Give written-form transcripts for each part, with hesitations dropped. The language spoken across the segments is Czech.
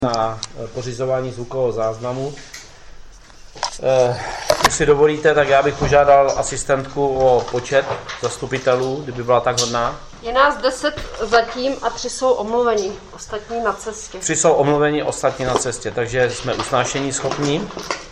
Na pořizování zvukového záznamu. Jestli dovolíte, tak já bych požádal asistentku o počet zastupitelů, kdyby byla tak hodná. Je nás 10 zatím a 3 jsou omluveni, ostatní na cestě. 3 jsou omluveni, ostatní na cestě, takže jsme usnášení schopní.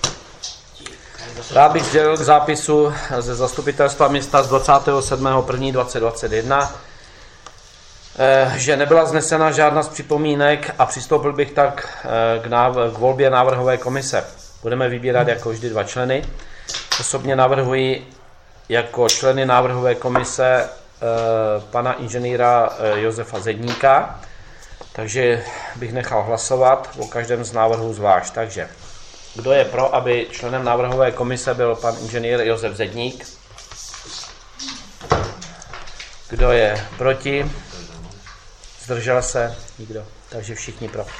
Rád bych sdělil k zápisu ze zastupitelstva města z 27.1.2021, že nebyla vznesena žádná z připomínek a přistoupil bych tak k volbě návrhové komise. Budeme vybírat jako vždy 2 členy. Osobně navrhuji jako členy návrhové komise pana inženýra Josefa Zedníka, takže bych nechal hlasovat o každém z návrhů zvlášť. Takže kdo je pro, aby členem návrhové komise byl pan inženýr Josef Zedník? Kdo je proti? Zdržel se? Nikdo. Takže všichni pro.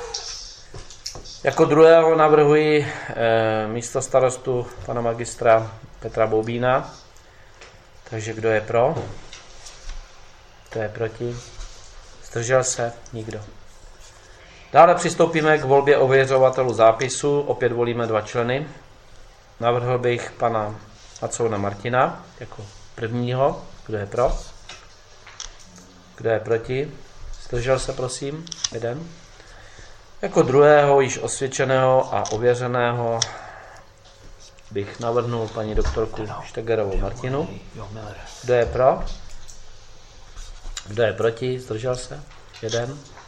Jako druhého navrhuji místo starostu pana magistra Petra Boubína. Takže kdo je pro? Kdo je proti? Zdržel se? Nikdo. Dále přistoupíme k volbě ověřovatelů zápisu. Opět volíme 2 členy. Navrhl bych pana Macouna Martina jako prvního. Kdo je pro? Kdo je proti? Zdržel se, prosím. 1. Jako druhého, již osvědčeného a ověřeného, bych navrhnul paní doktorku Štegerovou Martinu. Kdo je pro? Kdo je proti? Zdržel se? 1.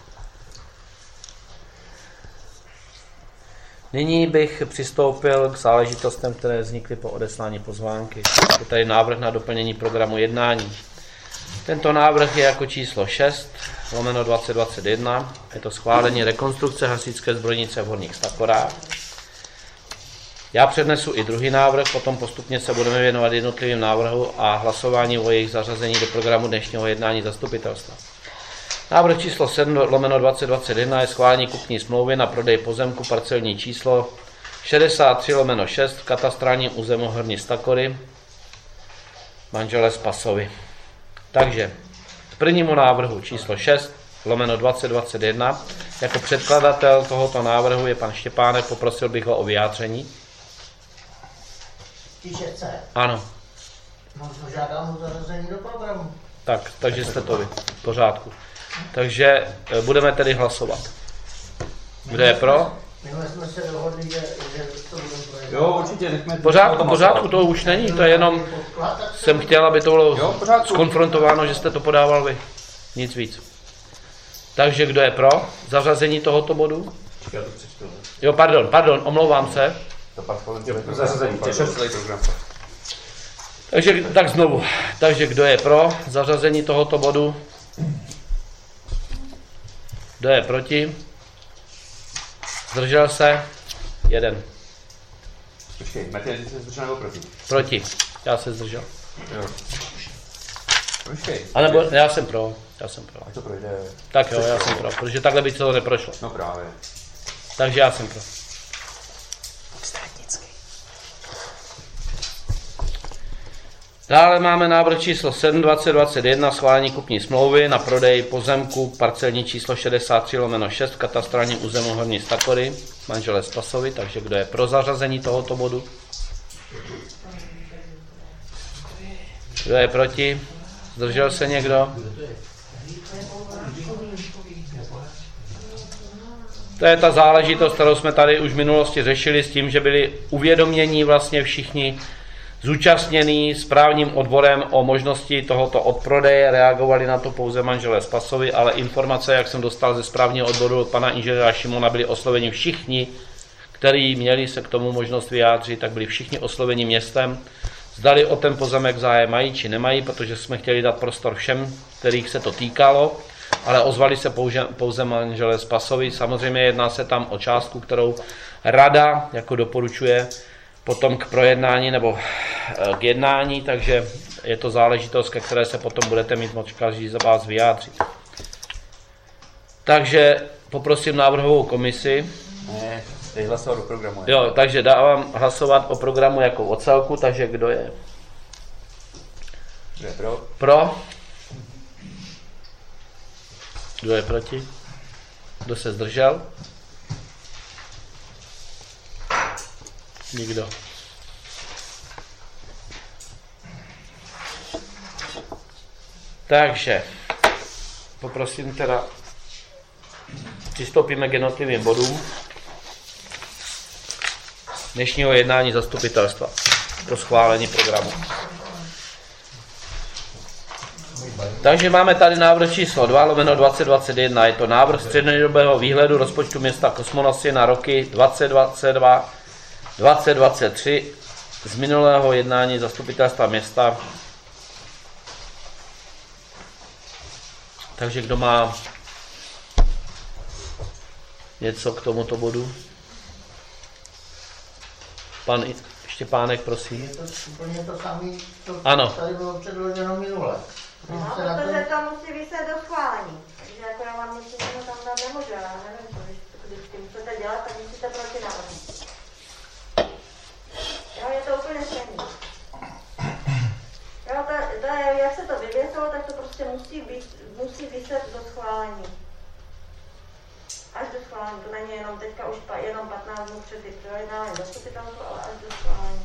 Nyní bych přistoupil k záležitostem, které vznikly po odeslání pozvánky. Je tady návrh na doplnění programu jednání. Tento návrh je jako číslo 6/2021. Je to schválení rekonstrukce hasičské zbrojnice v Horních Stakorách. Já přednesu i druhý návrh, potom postupně se budeme věnovat jednotlivým návrhům a hlasování o jejich zařazení do programu dnešního jednání zastupitelstva. Návrh číslo 7/2021 je schválení kupní smlouvy na prodej pozemku parcelní číslo 63/6 v katastrálním území Horní Stakory, manželé Spasovi. Takže k prvnímu návrhu číslo 6/2021 jako předkladatel tohoto návrhu je pan Štěpánek, poprosil bych ho o vyjádření. Píše C. Ano. Žádám o zařazení do programu. Tak, takže jste to vy. V pořádku. Takže budeme tedy hlasovat. Kdo je pro? Minule jsme se dohodli, že to budeme projednat. Jo, určitě, nechme Pořádku to už není, to je jenom, jsem chtěl, aby to bylo skonfrontováno, že jste to podával vy. Nic víc. Takže kdo je pro zařazení tohoto bodu? Jo, pardon, omlouvám se. Zařazení, Takže tak znovu. Takže kdo je pro zařazení tohoto bodu? Kdo je proti? Zdržel se? 1. Počkej, Martin, jsi se zdržel nebo proti? Proti. Já se zdržel. Jo. Počkej. A nebo já jsem pro. Ať to projde. Tak jo, já jsem pro, protože takhle by to neprošlo. No právě. Takže já jsem pro. Dále máme návrh číslo 7/2021 schválení kupní smlouvy na prodej pozemku parcelní číslo 63/6 v katastrálním území Horní Stakory, manželé Spasovi, takže kdo je pro zařazení tohoto bodu? Kdo je proti? Zdržel se někdo? To je ta záležitost, kterou jsme tady už v minulosti řešili s tím, že byli uvědomění vlastně všichni zúčastněný správním odborem o možnosti tohoto odprodeje, reagovali na to pouze manželé Spasovi, ale informace, jak jsem dostal ze správního odboru od pana inženýra Šimona, byli osloveni všichni, kteří měli se k tomu možnost vyjádřit, tak byli všichni osloveni městem. Zdali o ten pozemek zájem mají či nemají, protože jsme chtěli dát prostor všem, kterých se to týkalo, ale ozvali se pouze manželé Spasovi. Samozřejmě jedná se tam o částku, kterou rada jako doporučuje potom k projednání nebo k jednání, takže je to záležitost, ke které se potom budete mít moc každý z vás vyjádřit. Takže poprosím návrhovou komisi. Ne, teď hlasovat o programu. Jo, takže dávám hlasovat o programu jako o celku, takže kdo je? Kdo je pro? Pro? Kdo je proti? Kdo se zdržel? Nikdo. Takže poprosím teda, přistoupíme k jednotlivým bodům dnešního jednání zastupitelstva pro schválení programu. Takže máme tady návrh číslo 2/2021. Je to návrh střednědobého výhledu rozpočtu města Kosmonosy na roky 2022-2023 z minulého jednání zastupitelstva města. Takže kdo má něco k tomuto bodu? Pan Štěpánek, prosím. Je to úplně to samé, co Ano. tady bylo předloženo minule. No, protože to musí vyset do schválení. Takže jako já vám nic jiného tam dát nemůžu, já nevím, co když s tím chcete dělat, tak musíte proti návrhu. Jo, je to úplně stejný. Jo, to je, jak se to vyvěsilo, tak to prostě musí vyset do schválení. Až do schválení, to není jenom teďka už jenom 15 dnů před projednáváním zastupitelstva, ale až do schválení.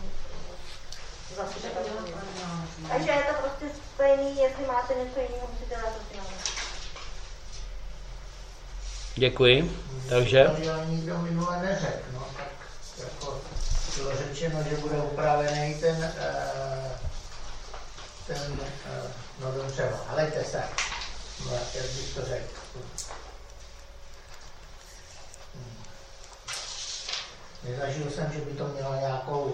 Takže je to prostě stejný, jestli máte něco jiného, musíte dát proti návrhu. Děkuji. Takže To nikdo minule neřekl, no, tak jako bylo řečeno, že bude upravený no dobře, halejte se, no, jak bych to řekl. Nezažil jsem, že by to mělo nějakou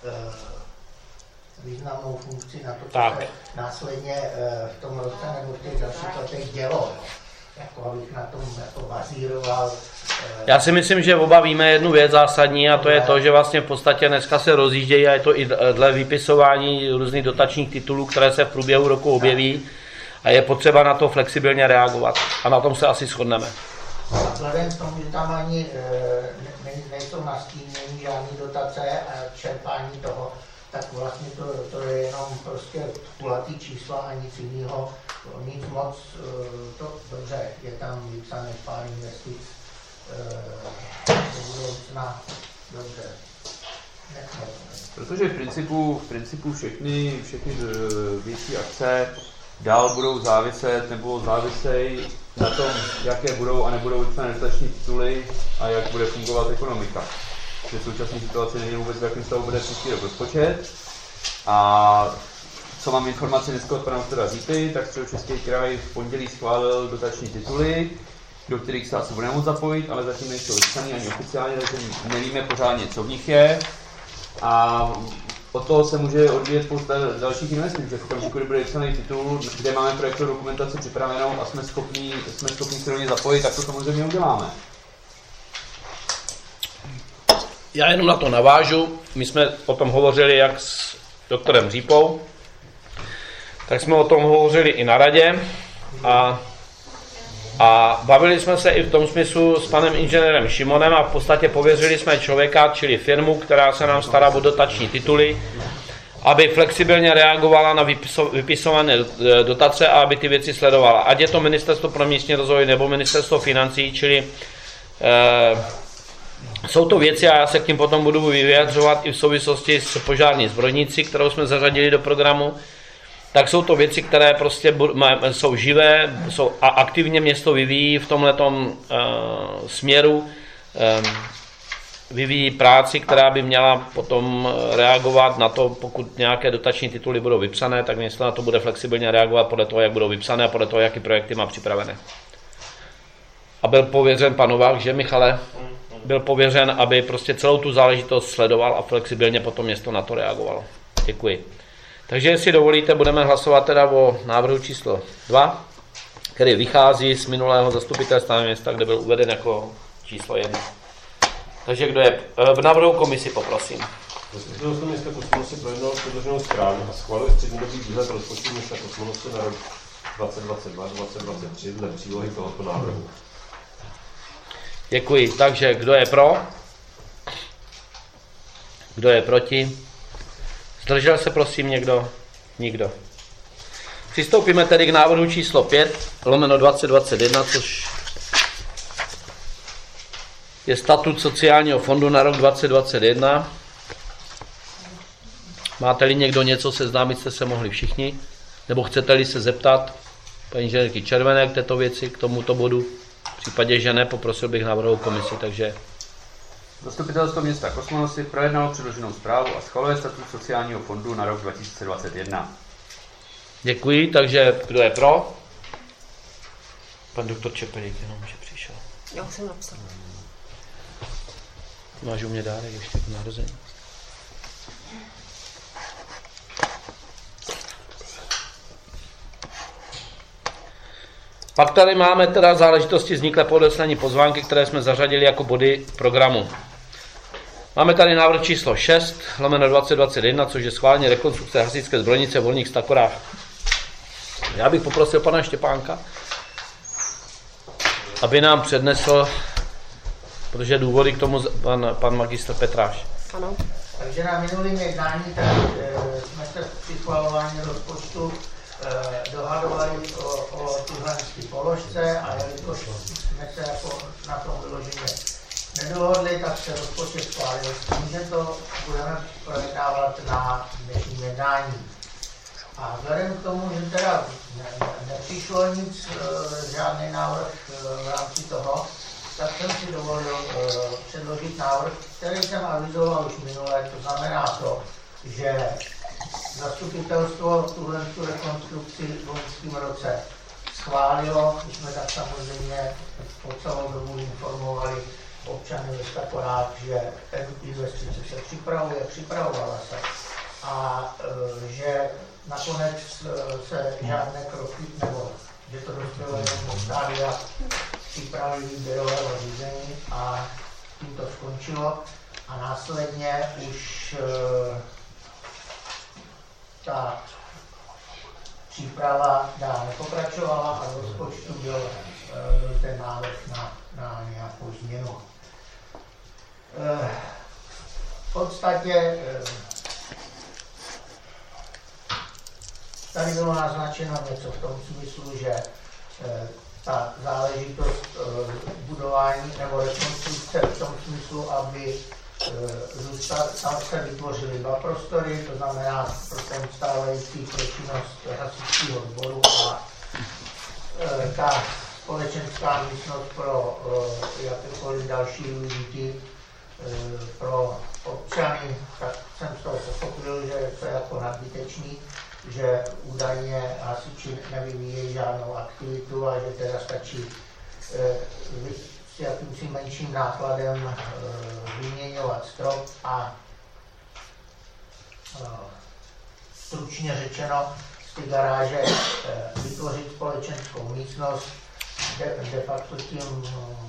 významnou funkci na to, co se následně v tom roce nebo v těch dalších letech dělo. Jako abych na tom jako bazíroval. já si myslím, že oba víme jednu věc zásadní, a to je to, že vlastně v podstatě dneska se rozjíždějí a je to i dle vypisování různých dotačních titulů, které se v průběhu roku objeví a je potřeba na to flexibilně reagovat. A na tom se asi shodneme. A vzhledem k tomu, že tam ani nejsou nastíněny žádné dotace a čerpání toho, tak vlastně to je jenom prostě kulatý čísla a nic jiného, nic moc, to dobře, je tam vypsané pár investic do budoucna, dobře. Protože v principu všechny větší akce dál budou záviset nebo závisejí na tom, jaké budou a nebudou vypsané dotační tituly a jak bude fungovat ekonomika. V současné situaci není vůbec, v jakém stavu bude příští rok rozpočet. A co mám informaci dneska od pana doktora Zípy, tak Středočeský kraj v pondělí schválil dotační tituly, do kterých se asi budeme moct zapojit, ale zatím nejsou vypsaný ani oficiálně, takže nevíme pořádně, co v nich je. A od toho se může odvíjet spousta dalších investic, že v okamžiku, kdy bude vypsaný titul, kde máme projektovou dokumentaci připravenou a jsme schopni se do něj zapojit, tak to samozřejmě uděláme. Já jenom na to navážu. My jsme o tom hovořili jak s doktorem Řípou, tak jsme o tom hovořili i na radě a bavili jsme se i v tom smyslu s panem inženýrem Šimonem a v podstatě pověřili jsme člověka, čili firmu, která se nám stará o dotační tituly, aby flexibilně reagovala na vypisované dotace a aby ty věci sledovala. Ať je to Ministerstvo pro místní rozvoj nebo Ministerstvo financí, čili jsou to věci, a já se k tím potom budu vyjadřovat i v souvislosti s požární zbrojnici, kterou jsme zařadili do programu, tak jsou to věci, které prostě jsou živé a aktivně město vyvíjí v tomhletom směru, vyvíjí práci, která by měla potom reagovat na to, pokud nějaké dotační tituly budou vypsané, tak město na to bude flexibilně reagovat podle toho, jak budou vypsané a podle toho, jaké projekty má připravené. A byl pověřen pan Novák, že Michale? Byl pověřen, aby prostě celou tu záležitost sledoval a flexibilně potom město na to reagovalo. Děkuji. Takže jestli dovolíte, budeme hlasovat teda o návrhu číslo 2, který vychází z minulého zastupitelstva města, kde byl uveden jako číslo 1. Takže kdo je v návrhu komisi, poprosím. Zastupitelstvo města Kosmonosy projednalo předloženou zprávu a schválil střednědobý výhled rozpočtu města Kosmonosy na rok 2022-2023 dle přílohy tohoto návrhu. Děkuji. Takže kdo je pro? Kdo je proti? Zdržel se prosím někdo? Nikdo. Přistoupíme tedy k návrhu číslo 5/2021, což je statut sociálního fondu na rok 2021. Máte-li někdo něco, seznámit jste se mohli všichni, nebo chcete-li se zeptat paní inženýrky Červené k této věci, k tomuto bodu. V případě, že ne, poprosil bych návrhovou komisi, takže... Zastupitelstvo města Kosmonosy projednalo předloženou zprávu a schvaluje statut sociálního fondu na rok 2021. Děkuji, takže kdo je pro? Pan doktor Čepelík jenom, že přišel. Já už jsem napsal. Máš u mě dárek ještě k narození. Pak tady máme teda záležitosti vzniklé po odeslání pozvánky, které jsme zařadili jako body programu. Máme tady návrh číslo 6/2021, což je schválení rekonstrukce hasičské zbrojnice v Horních Stakorách. Já bych poprosil pana Štěpánka, aby nám přednesl, protože důvody k tomu pan magistr Petráš. Ano. Takže na minulém jednání jsme se při schvalování rozpočtu dohadovali o tuhle položce a jelikož jsme se jako na tom vyloženě nedohodli, tak se rozpočet schválil s tím, že to budeme projednávat na dnešním jednání. A vzhledem k tomu, že teda nepřišlo nic, žádný návrh v rámci toho, tak jsem si dovolil předložit návrh, který jsem avizoval už minule, to znamená to, že zastupitelstvo tuhle rekonstrukci v loňském roce schválilo, my jsme tak samozřejmě po celou dobu informovali občany ve Stakorách, že investice se připravovala se a že nakonec se žádné kroky, nebo že to dospělo jenom do stádia přípravy výběrového řízení a tím to skončilo a následně už ta příprava dál nepokračovala a v rozpočtu byl ten návrh na nějakou změnu. V podstatě tady bylo naznačeno něco v tom smyslu, že ta záležitost budování nebo rekonstrukce v tom smyslu, aby tam se vytvořily dva prostory, to znamená pro ten stávající pro činnost hasičského sboru a ta společenská místnost pro jakékoliv další využití pro občany, tak jsem z toho pochopil, že to je jako nadbytečný, že údajně hasiči nevyvíjejí žádnou aktivitu a že teda stačí s jakýmsi menším nákladem vyměňovat strop a stručně řečeno z té garáže vytvořit společenskou místnost, de facto tím,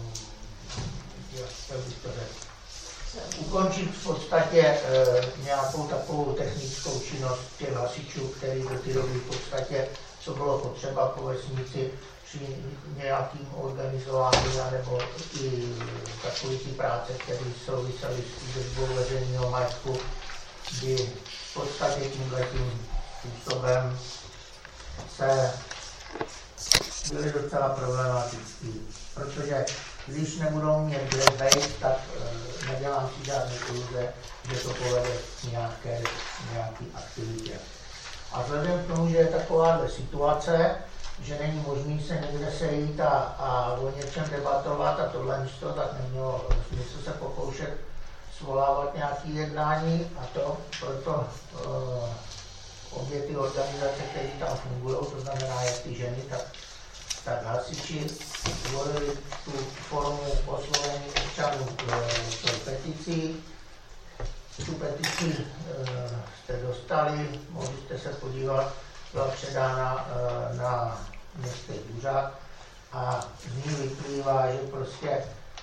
jak bych to řekl, ukončit v podstatě nějakou takovou technickou činnost těch hasičů, který do té doby v podstatě, co bylo potřeba po vesnici, při nějakým organizování, nebo i takové ty práce, které souvisely s držbou veřejného majetku, kdy v podstatě tímhletím způsobem se byly docela problematický, protože když nebudou mít kde být, tak nedělám si žádné iluze, že to povede k nějaké aktivitě. A vzhledem k tomu, že je takováhle situace, že není možné se někde sejít a o něčem debatovat a tohle místo, tak nemělo smysl se pokoušet svolávat nějaké jednání a to proto obě ty organizace, které tam fungují, to znamená jak ty ženy, tak hasiči zvolili tu formu oslovení občanů peticí. Tu petici jste dostali, mohli jste se podívat, byla předána na městský úřad a z ní vyplývá, že prostě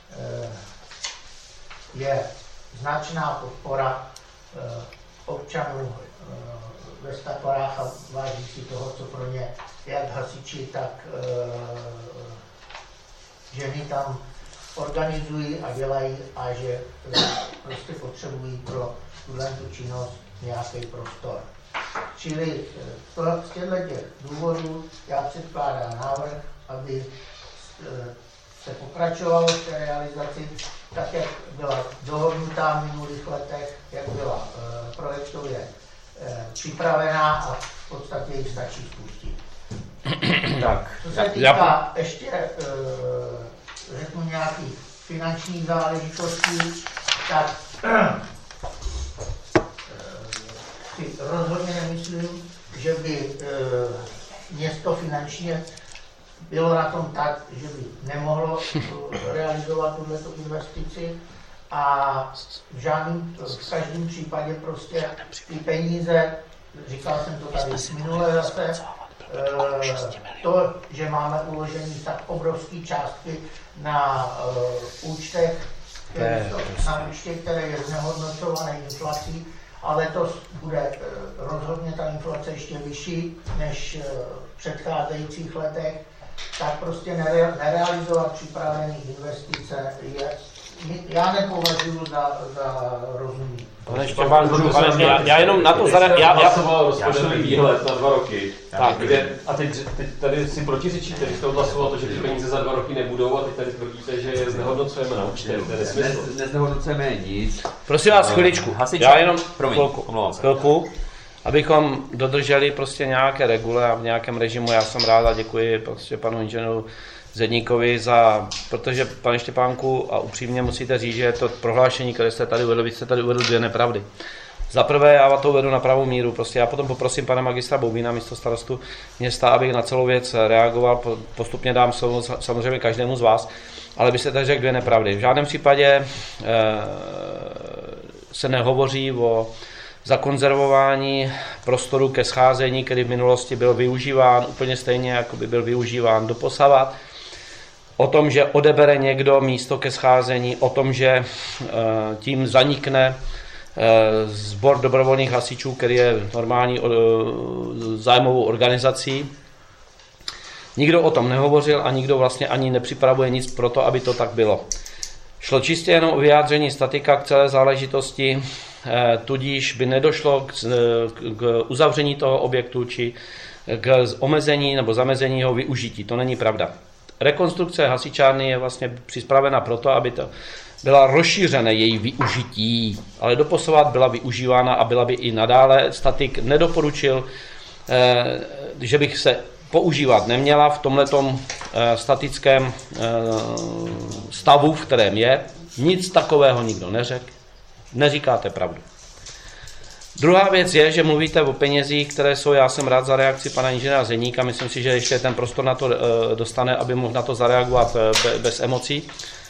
je značná podpora občanů ve Stakorách a váží si toho, co pro ně jak hasiči, tak ženy tam organizují a dělají a že prostě potřebují pro tuhle činnost nějaký prostor. Čili z těchto důvodů já předkládám návrh, aby se pokračovalo v té realizaci, tak jak byla dohodnutá v minulých letech, jak byla projektově připravená a v podstatě ji stačí spustit. Tak. Co se týká ještě, řeknu nějakých finančních záležitostí, tak si rozhodně nemyslím, že by město finančně bylo na tom tak, že by nemohlo realizovat tuto investici a v každém případě prostě ty peníze, říkal jsem to tady minule zase, to, že máme uložený tak obrovské částky na účtech, které je znehodnocované inflací, a letos bude rozhodně ta inflace ještě vyšší než v předcházejících letech, tak prostě nerealizovat připravené investice já nepovažuji za rozumný. Já jenom na to já hlasoval rozpočtový výhled na 2 roky. Tak, a teď tady si protiřečíte, když to odhlasoval to, že ty peníze za 2 roky nebudou, a teď tady tvrdíte, že je znehodnocujeme na účtech. Neznehodnocujeme nic. Prosím vás, chviličku. Já jenom chvilku, abychom dodrželi prostě nějaké regule a v nějakém režimu. Já jsem rád a děkuji prostě panu inženýru Zedníkovi protože pane Štěpánku, a upřímně musíte říct, že to prohlášení, které jste tady uvedl, vy jste tady uvedl 2 nepravdy. Za prvé, já to uvedu na pravou míru, prostě já potom poprosím pana magistra Boubína, místostarostu města, abych na celou věc reagoval, postupně dám slovo samozřejmě každému z vás, ale byste tady řekl 2 nepravdy. V žádném případě se nehovoří o zakonzervování prostoru ke scházení, který v minulosti byl využíván úplně stejně, jako by byl využíván doposavat. O tom, že odebere někdo místo ke scházení, o tom, že tím zanikne sbor dobrovolných hasičů, který je normální zájmovou organizací. Nikdo o tom nehovořil a nikdo vlastně ani nepřipravuje nic pro to, aby to tak bylo. Šlo čistě jenom o vyjádření statika k celé záležitosti, tudíž by nedošlo k uzavření toho objektu či k omezení nebo zamezení jeho využití. To není pravda. Rekonstrukce hasičárny je vlastně připravena proto, aby to byla rozšířené její využití, ale doposavad byla využívána a byla by i nadále. Statik nedoporučil, že bych se používat neměla v tomhletom statickém stavu, v kterém je. Nic takového nikdo neřekl. Neříkáte pravdu. Druhá věc je, že mluvíte o penězích, které jsou, já jsem rád za reakci pana inženýra Zedníka, myslím si, že ještě ten prostor na to dostane, aby mohl na to zareagovat bez emocí.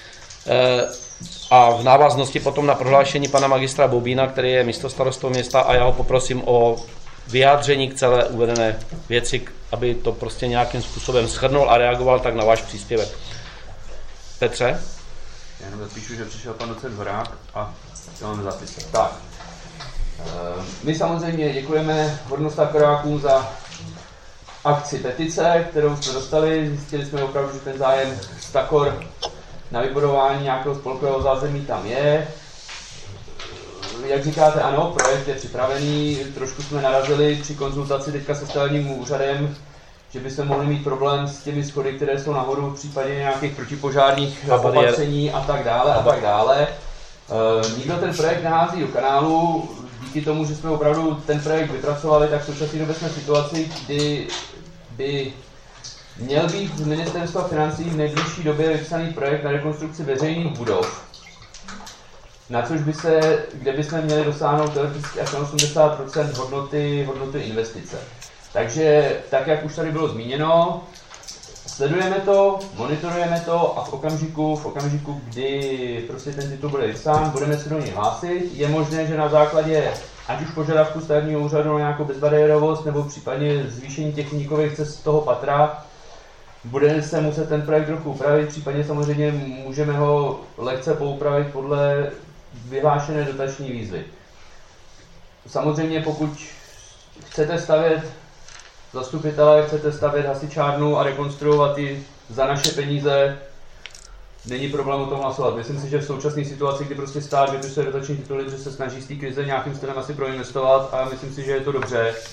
A v návaznosti potom na prohlášení pana magistra Boubína, který je místostarostou města, a já ho poprosím o vyjádření k celé uvedené věci, aby to prostě nějakým způsobem shrnul a reagoval tak na váš příspěvek. Petře? Já jenom zapíšu, že přišel pan docent Horák a to máme zapis. Tak. My samozřejmě děkujeme hodnostákorákům za akci petice, kterou jsme dostali. Zjistili jsme opravdu, že ten zájem Stakor na vybudování nějakého spolkového zázemí tam je. Jak říkáte, ano, projekt je připravený. Trošku jsme narazili při konzultaci teďka se stavebním úřadem, že by se mohli mít problém s těmi schody, které jsou nahoru v případě nějakých protipožárních opatření a tak dále. Nikdo ten projekt nehází do kanálu. Díky tomu, že jsme opravdu ten projekt vypracovali, tak v současné době jsme v situaci, kdy by měl být z Ministerstva financí v nejbližší době vypsaný projekt na rekonstrukci veřejných budov, na což kde bychom měli dosáhnout teoreticky až na 80% hodnoty investice. Takže, tak jak už tady bylo zmíněno, sledujeme to, monitorujeme to a v okamžiku, kdy prostě ten titul bude vypsán, budeme se do něj hlásit. Je možné, že na základě ať už požadavku stavebního úřadu na nějakou bezbariérovost nebo případně zvýšení těch níkových cest z toho patra, bude se muset ten projekt trochu upravit, případně samozřejmě můžeme ho lehce poupravit podle vyhlášené dotační výzvy. Samozřejmě pokud chcete stavět zastupitelé, chcete stavět hasičárnu a rekonstruovat ji za naše peníze, není problém o tom hlasovat. Myslím si, že v současné situaci, kdy prostě stát vypisuje dotační tituly, že se snaží z té krize nějakým stylem asi proinvestovat a myslím si, že je to dobře,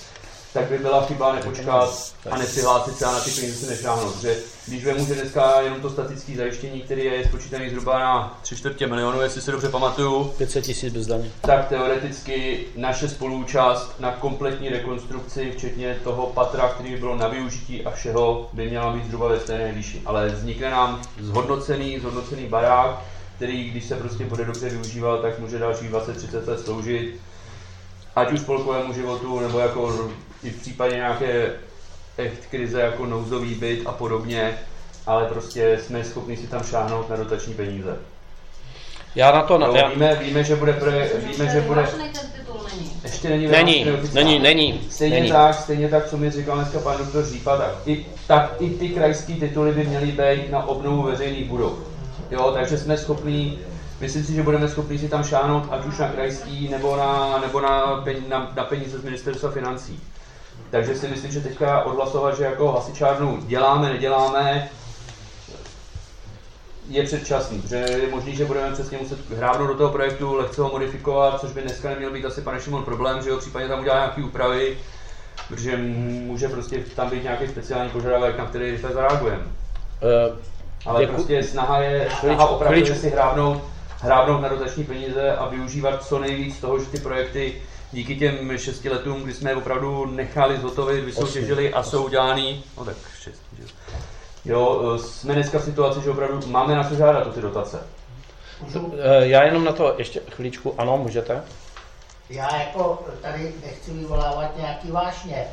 tak by byla chyba nepočkat a nepřihlásit se a na ty peníze se nešáhnout. Protože když vemu, že dneska jenom to statické zajištění, který je spočítaný zhruba na 3/4 milionu, jestli se dobře pamatuju, 500 000 bez daně, tak teoreticky naše spoluúčast na kompletní rekonstrukci, včetně toho patra, který by bylo na využití a všeho, by měla být zhruba ve stejné výši. Ale vznikne nám zhodnocený barák, který, když se prostě bude dobře využívat, tak může dalších 20-30 let sloužit, ať už spolkovému životu, nebo jako i v případě nějaké krize jako nouzový byt a podobně, ale prostě jsme schopni si tam šáhnout na dotační peníze. Já na to... Víme, že bude... Ještě není. Stejně tak, co mi říkal dneska pan doktor Řípa, tak i ty krajské tituly by měly být na obnovu veřejných budov. Jo, takže jsme schopní, myslím si, že budeme schopni si tam šáhnout, ať už na krajský, nebo na peníze z ministerstva financí. Takže si myslím, že teďka odhlasovat, že jako hasičárnu děláme, neděláme, je předčasný, protože je možný, že budeme přesně muset hrábnout do toho projektu, lehce ho modifikovat, což by dneska neměl být asi pane Šimon problém, že jo, případně tam udělá nějaké úpravy, protože může prostě tam být nějaký speciální požadavek, na který rychle zareagujeme. Ale prostě snaha opravdu si hrábnout na dotační peníze a využívat co nejvíc toho, že ty projekty díky těm 6 letům, kdy jsme je opravdu nechali zhotovit, vysoutěžili a jsou udělaný, no tak 6, jo, jsme dneska v situaci, že opravdu máme na co žádat o ty dotace. Já jenom na to ještě chvíličku, ano, můžete. Já jako tady nechci vyvolávat nějaký vášně.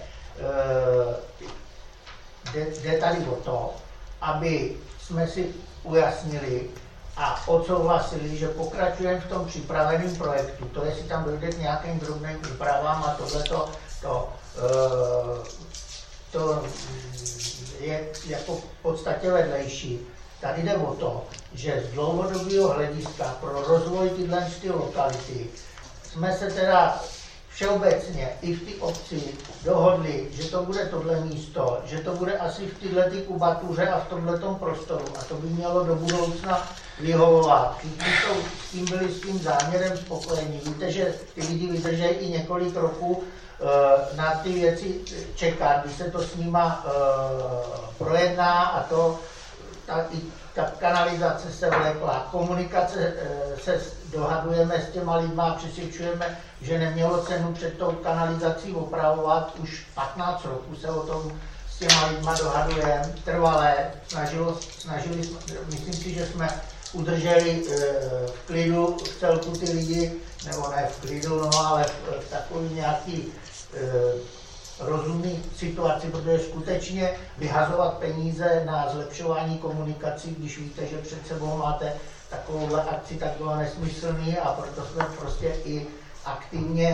Jde tady o to, aby jsme si ujasnili a odsouhlasili, že pokračujeme v tom připraveném projektu. To, jestli tam dojde k nějakým drobným úpravám a to je jako v podstatě vedlejší. Tady jde o to, že z dlouhodobého hlediska pro rozvoj tyhle lokality jsme se teda všeobecně i v té obci dohodli, že to bude tohle místo, že to bude asi v této kubatuře a v tomhletom prostoru a to by mělo do budoucna vyhovovat. Všichni s tím byli s tím záměrem spokojení. Víte, že ty lidi vydrží i několik roků na ty věci čekat, když se to s nima projedná a ta kanalizace se vlekla, komunikace se dohadujeme s těma lidma, přesvědčujeme, že nemělo cenu před tou kanalizací opravovat, už 15 roků se o tom s těma lidma dohadujeme, trvalé, snažili jsme, myslím si, že jsme udrželi v klidu v celku ty lidi, nebo ne v klidu, no, ale v takový nějaký rozumný situaci, protože skutečně vyhazovat peníze na zlepšování komunikací, když víte, že před sebou máte takovouhle akci, tak bylo nesmyslný a proto jsme prostě i aktivně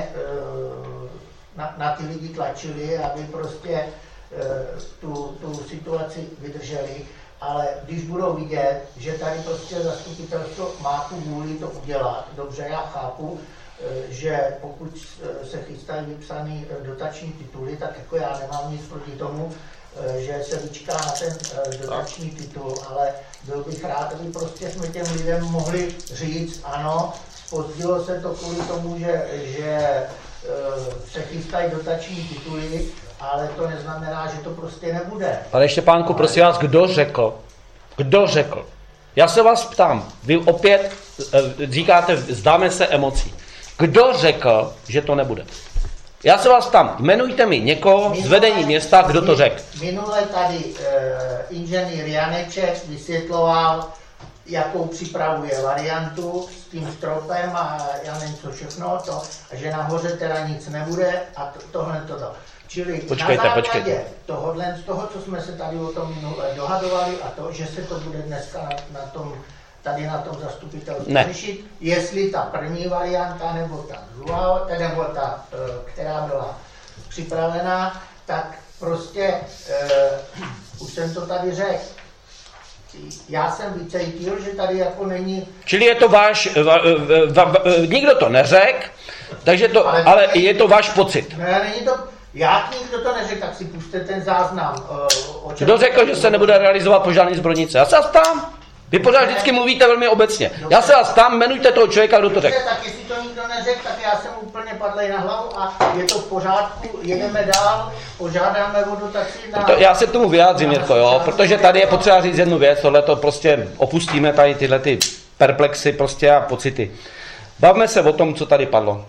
na ty lidi tlačili, aby prostě tu situaci vydrželi. Ale když budou vidět, že tady prostě zastupitelstvo má tu vůli to udělat, dobře, já chápu, že pokud se chystají vypsaný dotační tituly, tak jako já nemám nic proti tomu, že se vyčká na ten dotační titul, ale byl bych rád, aby prostě jsme těm lidem mohli říct, ano, zpozdilo se to kvůli tomu, že se chystají dotační tituly, ale to neznamená, že to prostě nebude. Ale ještě pánku, prosím vás, kdo řekl? Já se vás ptám, vy opět říkáte, vzdáme se emocí. Kdo řekl, že to nebude? Já se vás ptám, jmenujte mi někoho z vedení města, kdo to řekl. Minule tady inženýr Janeček vysvětloval, jakou připravuje variantu s tím stropem a já nevím co všechno, a že nahoře teda nic nebude a tohle to. Čili počkejte. Tohodle, z toho, co jsme se tady o tom minule dohadovali a to, že se to bude dneska tady na tom zastupitelstvu řešit, jestli ta první varianta nebo ta druhá, nebo ta, která byla připravená, tak prostě už jsem to tady řekl. Já jsem vycítil, že tady jako není... Čili je to váš, nikdo to neřekl, takže to, ale je to váš pocit. Ne, není to... Jak nikdo to neřekl, tak si pusťte ten záznam. Kdo řekl, že se nebude realizovat požární zbrojnice? Já se vás ptám. Vy pořád vždycky mluvíte velmi obecně. Já se vás tam, jmenujte toho člověka, kdo to řekl. Tak jestli to nikdo neřekl, tak já jsem úplně padlej na hlavu a je to v pořádku, jedeme dál, požádáme o dotaci na... Já se k tomu vyjádřím, Jirko, jo, protože tady je potřeba říct jednu věc, tohle to prostě opustíme tady tyhle ty perplexy prostě a pocity. Bavme se o tom, co tady padlo.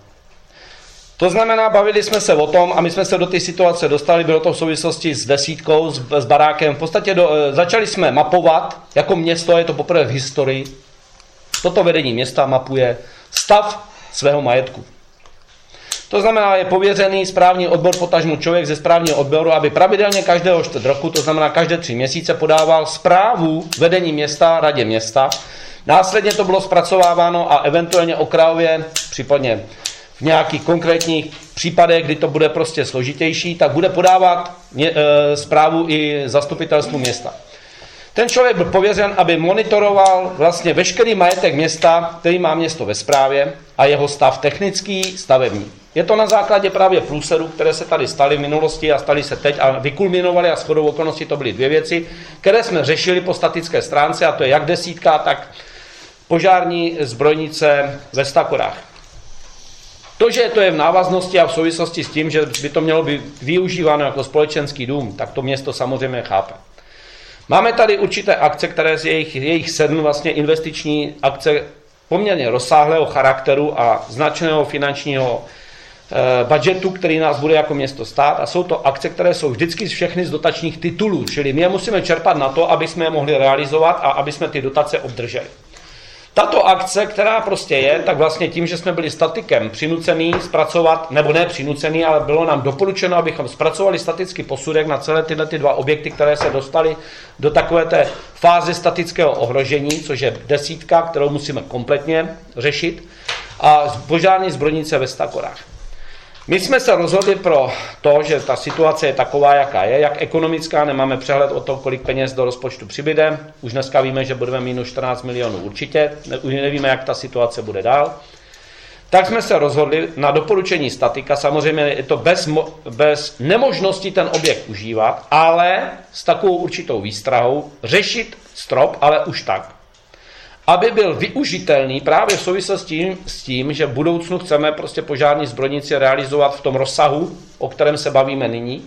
To znamená, bavili jsme se o tom a my jsme se do té situace dostali, bylo to v souvislosti s desítkou, s barákem. V podstatě začali jsme mapovat, jako město, je to poprvé v historii, toto vedení města mapuje stav svého majetku. To znamená, je pověřený správní odbor, potažmu člověk ze správního odboru, aby pravidelně každého čtvrt roku, to znamená každé 3 měsíce, podával zprávu vedení města, radě města. Následně to bylo zpracováváno a eventuálně okrajově, případně v nějakých konkrétních případech, kdy to bude prostě složitější, tak bude podávat zprávu i zastupitelstvu města. Ten člověk byl pověřen, aby monitoroval vlastně veškerý majetek města, který má město ve správě a jeho stav technický, stavební. Je to na základě právě průserů, které se tady staly v minulosti a staly se teď a vykulminovaly a shodou okolností to byly 2 věci, které jsme řešili po statické stránce a to je jak desítka, tak požární zbrojnice ve Stakorách. To, že to je v návaznosti a v souvislosti s tím, že by to mělo být využíváno jako společenský dům, tak to město samozřejmě chápe. Máme tady určité akce, které z jejich 7 vlastně investiční akce poměrně rozsáhlého charakteru a značného finančního budgetu, který nás bude jako město stát a jsou to akce, které jsou vždycky všechny z dotačních titulů, čili my je musíme čerpat na to, aby jsme je mohli realizovat a aby jsme ty dotace obdrželi. Tato akce, která prostě je, tak vlastně tím, že jsme byli statikem přinucený zpracovat, nebo ne přinucený, ale bylo nám doporučeno, abychom zpracovali statický posudek na celé tyhle 2 objekty, které se dostaly do takové té fáze statického ohrožení, což je desítka, kterou musíme kompletně řešit, a požární zbrojnice ve Stakorách. My jsme se rozhodli pro to, že ta situace je taková, jaká je, jak ekonomická, nemáme přehled o tom, kolik peněz do rozpočtu přibyde. Už dneska víme, že budeme minus 14 milionů určitě, už nevíme, jak ta situace bude dál. Tak jsme se rozhodli na doporučení statika, samozřejmě je to bez nemožnosti ten objekt užívat, ale s takovou určitou výstrahou řešit strop, ale už tak, aby byl využitelný právě v souvislosti s tím, že v budoucnu chceme prostě požární zbrojnici realizovat v tom rozsahu, o kterém se bavíme nyní,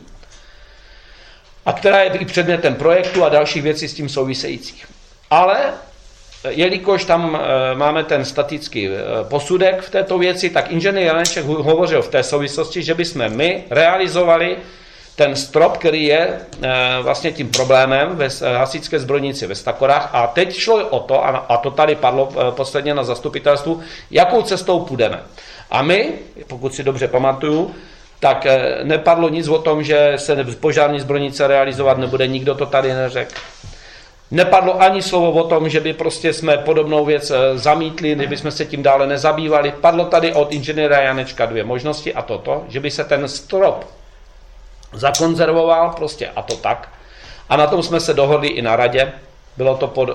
a která je i předmětem projektu a dalších věcí s tím souvisejících. Ale jelikož tam máme ten statický posudek v této věci, tak inženýr Janeček hovořil v té souvislosti, že bychom my realizovali ten strop, který je vlastně tím problémem ve hasičské zbrojnici ve Stakorách. A teď šlo o to, a to tady padlo posledně na zastupitelstvu, jakou cestou půjdeme. A my, pokud si dobře pamatuju, tak nepadlo nic o tom, že se požární zbrojnice realizovat nebude, nikdo to tady neřekl. Nepadlo ani slovo o tom, že by prostě jsme podobnou věc zamítli, kdyby jsme se tím dále nezabývali. Padlo tady od inženýra Janečka 2 možnosti a toto, že by se ten strop zakonzervoval prostě a to tak. A na tom jsme se dohodli i na radě. Bylo to po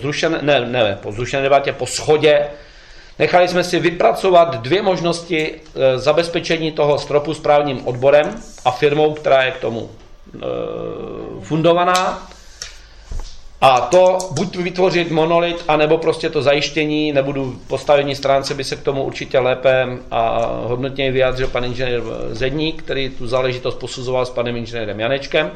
zrušené debatě, po shodě. Nechali jsme si vypracovat 2 možnosti zabezpečení toho stropu správním odborem a firmou, která je k tomu fundovaná. A to buď vytvořit monolit, anebo prostě to zajištění, nebudu postavení stránce, by se k tomu určitě lépe a hodnotněji vyjádřil pan inženýr Zedník, který tu záležitost posuzoval s panem inženýrem Janečkem.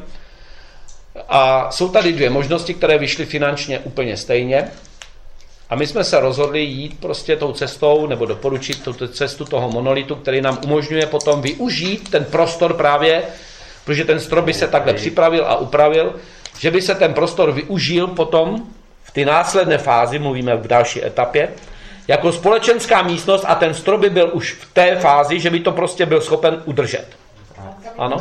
A jsou tady 2 možnosti, které vyšly finančně úplně stejně. A my jsme se rozhodli jít prostě tou cestou, nebo doporučit tu cestu toho monolitu, který nám umožňuje potom využít ten prostor právě, protože ten strop by se takhle připravil a upravil, že by se ten prostor využil potom v té následné fázi, mluvíme v další etapě, jako společenská místnost a ten strop by byl už v té fázi, že by to prostě byl schopen udržet. Ano.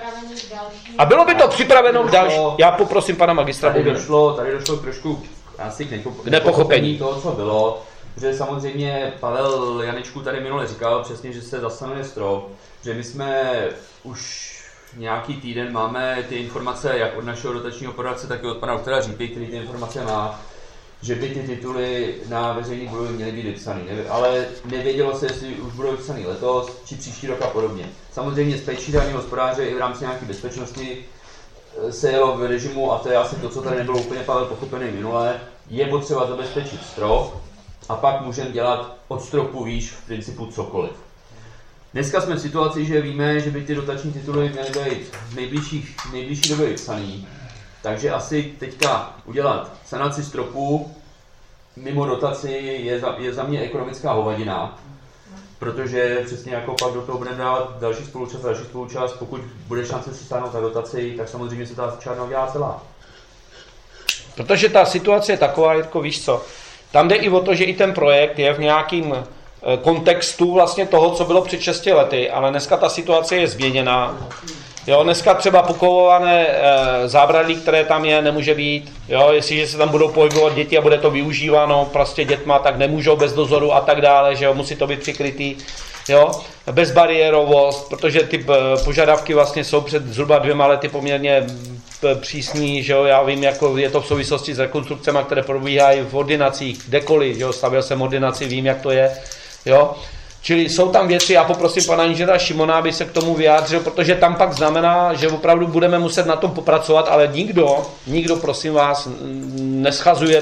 A bylo by to připraveno v další. Já poprosím pana magistra. Tady došlo trošku asi k nepochopení toho, co bylo, že samozřejmě Pavel Janečku tady minule říkal přesně, že se zasanuje strop, že my jsme už nějaký týden máme ty informace jak od našeho dotačního poradce, tak i od pana doktora Řípy, který ty informace má, že by ty tituly na veřejný budovy měly být vypsaný, ale nevědělo se, jestli už budou vypsaný letos, či příští rok a podobně. Samozřejmě z péčí daného hospodáře i v rámci nějaké bezpečnosti se jelo v režimu, a to je asi to, co tady nebylo úplně Pavel pochopený minule, je potřeba zabezpečit strop a pak můžeme dělat od stropu výš v principu cokoliv. Dneska jsme v situaci, že víme, že by ty dotační tituly měly být v nejbližší době vypsaný, takže asi teďka udělat sanaci stropu mimo dotaci je za mě ekonomická hovadina, protože přesně jako pak do toho budeme dávat další spoluúčast, pokud bude šance si stáhnout za dotaci, tak samozřejmě se ta čárna udělá celá. Protože ta situace je taková, jako víš co, tam jde i o to, že i ten projekt je v nějakým kontextu vlastně toho, co bylo před 6 lety, ale dneska ta situace je změněná. Jo, dneska třeba pokovované zábradlí, které tam je, nemůže být. Jo, jestliže se tam budou pohybovat děti a bude to využíváno prostě dětma, tak nemůžou bez dozoru a tak dále, že jo, musí to být přikrytý. Jo, bezbariérovost, protože ty požadavky vlastně jsou před zhruba 2 lety poměrně přísní, že jo, já vím, jako je to v souvislosti s rekonstrukcemi, které probíhají v ordinacích, kdekoliv, jo, stavěl jsem ordinaci, vím, jak to je, jo. Čili jsou tam věci, já poprosím pana inženýra Šimona, aby se k tomu vyjádřil, protože tam pak znamená, že opravdu budeme muset na tom popracovat, ale nikdo prosím vás, neschazuje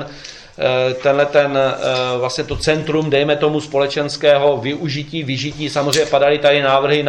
vlastně to centrum, dejme tomu společenského využití, samozřejmě padaly tady návrhy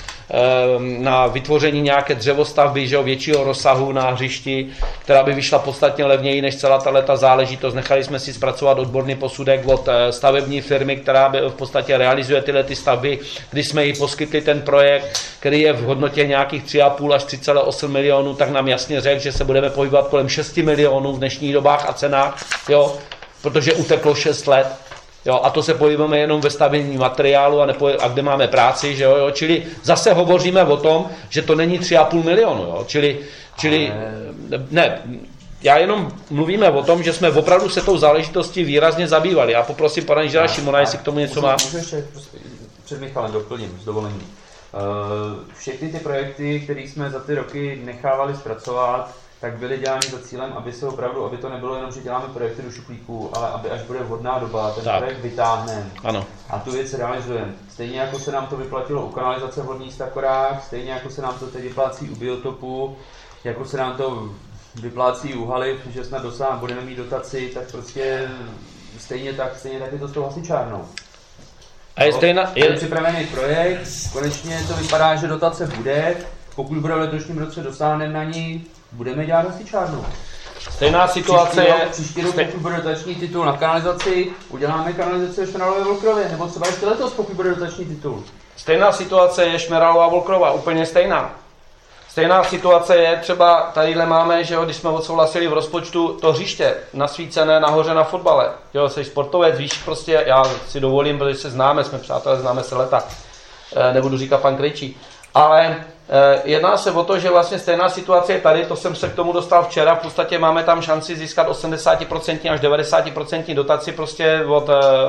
na vytvoření nějaké dřevostavby, že jo, většího rozsahu na hřišti, která by vyšla podstatně levněji než celá tato záležitost. Nechali jsme si zpracovat odborný posudek od stavební firmy, která by v podstatě realizuje tyhle ty stavby, kdy jsme jí poskytli ten projekt, který je v hodnotě nějakých 3,5 až 3,8 milionů, tak nám jasně řekl, že se budeme pohybovat kolem 6 milionů v dnešních dobách a cenách, jo, protože uteklo 6 let. Jo, a to se pohybujeme jenom ve stavění materiálu a kde máme práci, že jo, čili zase hovoříme o tom, že to není 3,5 milionu, jo, čili ne, já jenom mluvíme o tom, že jsme opravdu se tou záležitostí výrazně zabývali. Já poprosím pana inženýra Šimona, jestli k tomu něco má. Můžu ještě před Michalem doplním s dovolením. Všechny ty projekty, které jsme za ty roky nechávali zpracovat, tak byly dělány za cílem, aby to nebylo jenom, že děláme projekty do šuplíků, ale aby až bude vhodná doba, ten projekt vytáhneme a tu věc realizujeme. Stejně jako se nám to vyplatilo u kanalizace v Horních Stakorách, stejně jako se nám to teď vyplácí u biotopu, jako se nám to vyplácí u Haliv, že snad budeme mít dotaci, tak prostě stejně tak je to s tou hasičárnou. A je připravený projekt, konečně to vypadá, že dotace bude, pokud bude v letošním roce dosáhneme na ní, budeme dělat hasičárnu. Stejná situace je... Příští rok, pokud bude dotační titul na kanalizaci, uděláme kanalizaci ve Šmeralové Volkrově, nebo třeba ještě letos, pokud bude dotační titul. Stejná situace je Šmeralová Volkrova, úplně stejná. Stejná situace je třeba, tadyhle máme, že jo, když jsme odsouhlasili v rozpočtu to hřiště nasvícené nahoře na fotbale. Jo, jsi sportovec, víš, prostě, já si dovolím, protože se známe, jsme přátelé, známe se leta, nebudu říkat pan Krejčí. Ale jedná se o to, že vlastně stejná situace je tady, to jsem se k tomu dostal včera, v podstatě máme tam šanci získat 80% až 90% dotaci prostě od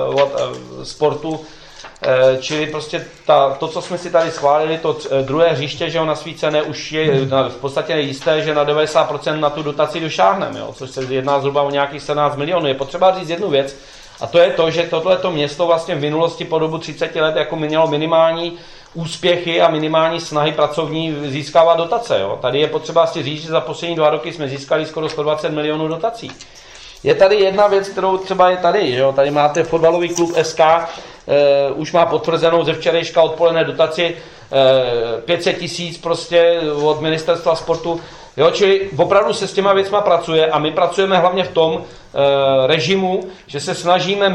sportu, čili prostě to, co jsme si tady schválili, to druhé hřiště, že ho nasvícené, už je v podstatě jisté, že na 90% na tu dotaci došáhneme, jo, což se jedná zhruba o nějakých 17 milionů. Je potřeba říct jednu věc, a to je to, že tohleto město vlastně v minulosti po dobu 30 let jako mělo minimální úspěchy a minimální snahy pracovní získávat dotace. Jo. Tady je potřeba si říct, že za poslední 2 roky jsme získali skoro 120 milionů dotací. Je tady jedna věc, kterou třeba je tady. Jo. Tady máte fotbalový klub SK, už má potvrzenou ze včerejška odpoledne dotaci 500 000 prostě od ministerstva sportu. Jo, čili opravdu se s těma věcma pracuje a my pracujeme hlavně v tom režimu, že se snažíme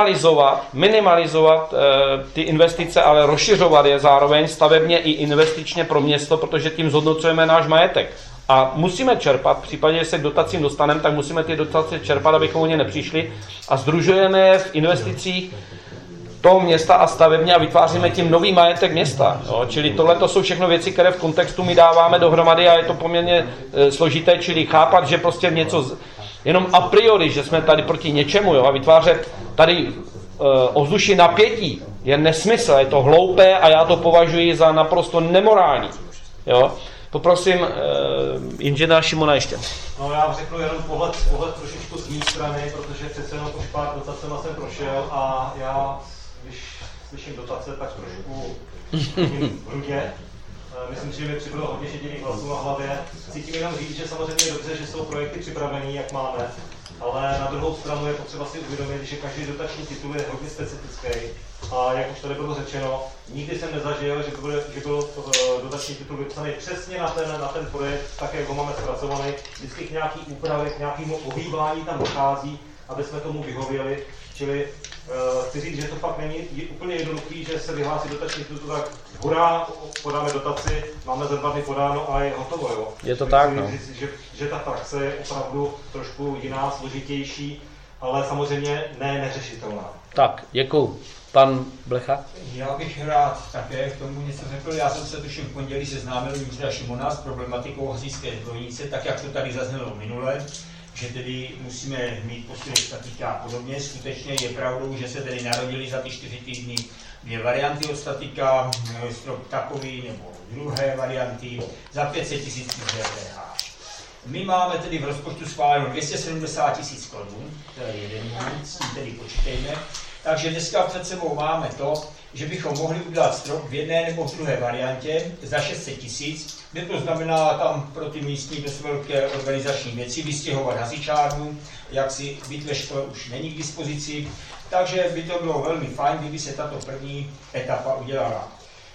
minimalizovat ty investice, ale rozšiřovat je zároveň stavebně i investičně pro město, protože tím zhodnocujeme náš majetek. A musíme čerpat, v případě, že se k dotacím dostaneme, tak musíme ty dotace čerpat, abychom o ně nepřišli a sdružujeme je v investicích toho města a stavebně a vytváříme tím nový majetek města. Jo? Čili tohle to jsou všechno věci, které v kontextu my dáváme dohromady a je to poměrně složité, čili chápat, že prostě něco jenom a priori, že jsme tady proti něčemu, jo? A vytvářet tady ovzduší napětí je nesmysl, je to hloupé a já to považuji za naprosto nemorální. Jo? Poprosím inženýra Šimona ještě. No já řeknu jenom pohled trošičku z mé strany, protože přece jenom už pár dotacema jsem prošel a já, když slyším dotace, tak trošku v hrudě. Myslím si, že mi přibylo hodně šedivých vlasů na hlavě. Chci tím jenom říct, že samozřejmě je dobře, že jsou projekty připravený, jak máme, ale na druhou stranu je potřeba si uvědomit, že každý dotační titul je hodně specifický. A jak už tady bylo řečeno, nikdy jsem nezažil, že byl dotační titul vypsaný přesně na ten projekt, tak jak ho máme zpracovaný. Vždycky k nějaký úpravě, k nějakému ohýbání tam dochází, aby jsme tomu vyhověli. Čili chci říct, že to fakt není úplně jednoduchý, že se vyhlásí dotační titul, tak hurá, podáme dotaci, máme za 2 dny podáno a je hotovo. Jo. Je to tak, no. Že ta praxe je opravdu trošku jiná, složitější, ale samozřejmě neřešitelná. Tak, děkuju. Pan Blecha? Já bych rád také k tomu něco řekl. Já jsem se tuším v pondělí seznámil Jiřího Šimona s problematikou hasičské zbrojnice, tak jak to tady zaznělo minule, že tedy musíme mít posudek statika a podobně. Skutečně je pravdou, že se tedy narodili za ty 4 týdny 2 varianty od statika, strop takový nebo druhé varianty za 500 000 DPH. My máme tedy v rozpočtu schváleno 270 000 korun, to je jeden moment, s tím tedy počítejme. Takže dneska před sebou máme to, že bychom mohli udělat strop v jedné nebo v druhé variantě za 600 000, kde to znamená tam pro ty místní dost velké organizační věci, vystěhovat hasičárnu, jak si byt ve škole už není k dispozici, takže by to bylo velmi fajn, kdyby se tato první etapa udělala.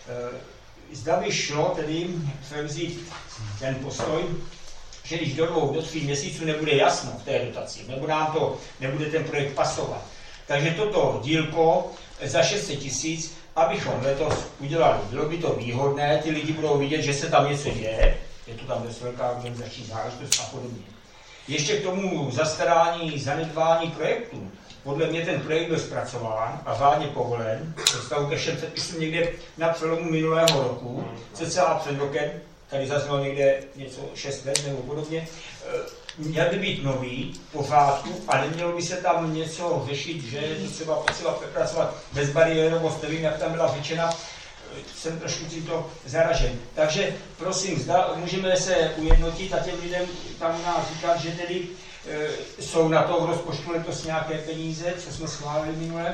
Zda by šlo tedy převzít ten postoj, že když do 2 do 3 měsíců nebude jasno v té dotaci, nebo nám to nebude ten projekt pasovat, takže toto dílko za 600 000, abychom letos udělali. Bylo by to výhodné, ty lidi budou vidět, že se tam něco děje, je to tam dost velká organizační záležitost a podobně. Ještě k tomu zastarání, zanedbání projektů. Podle mě ten projekt byl zpracován a řádně povolen, představu ke všem předpisům někde na přelomu minulého roku, cca před rokem, tady zaznělo někde něco 6 let nebo podobně, měl by být nový, v pořádku, a nemělo by se tam něco řešit, že je třeba potřeba pracovat bezbariérovost, nevím, jak tam byla řečena, jsem trošku tímto zaražen. Takže prosím, můžeme se ujednotit a těm lidem tam u nás říkat, že tedy jsou na to v rozpočtu letos nějaké peníze, co jsme schválili minule,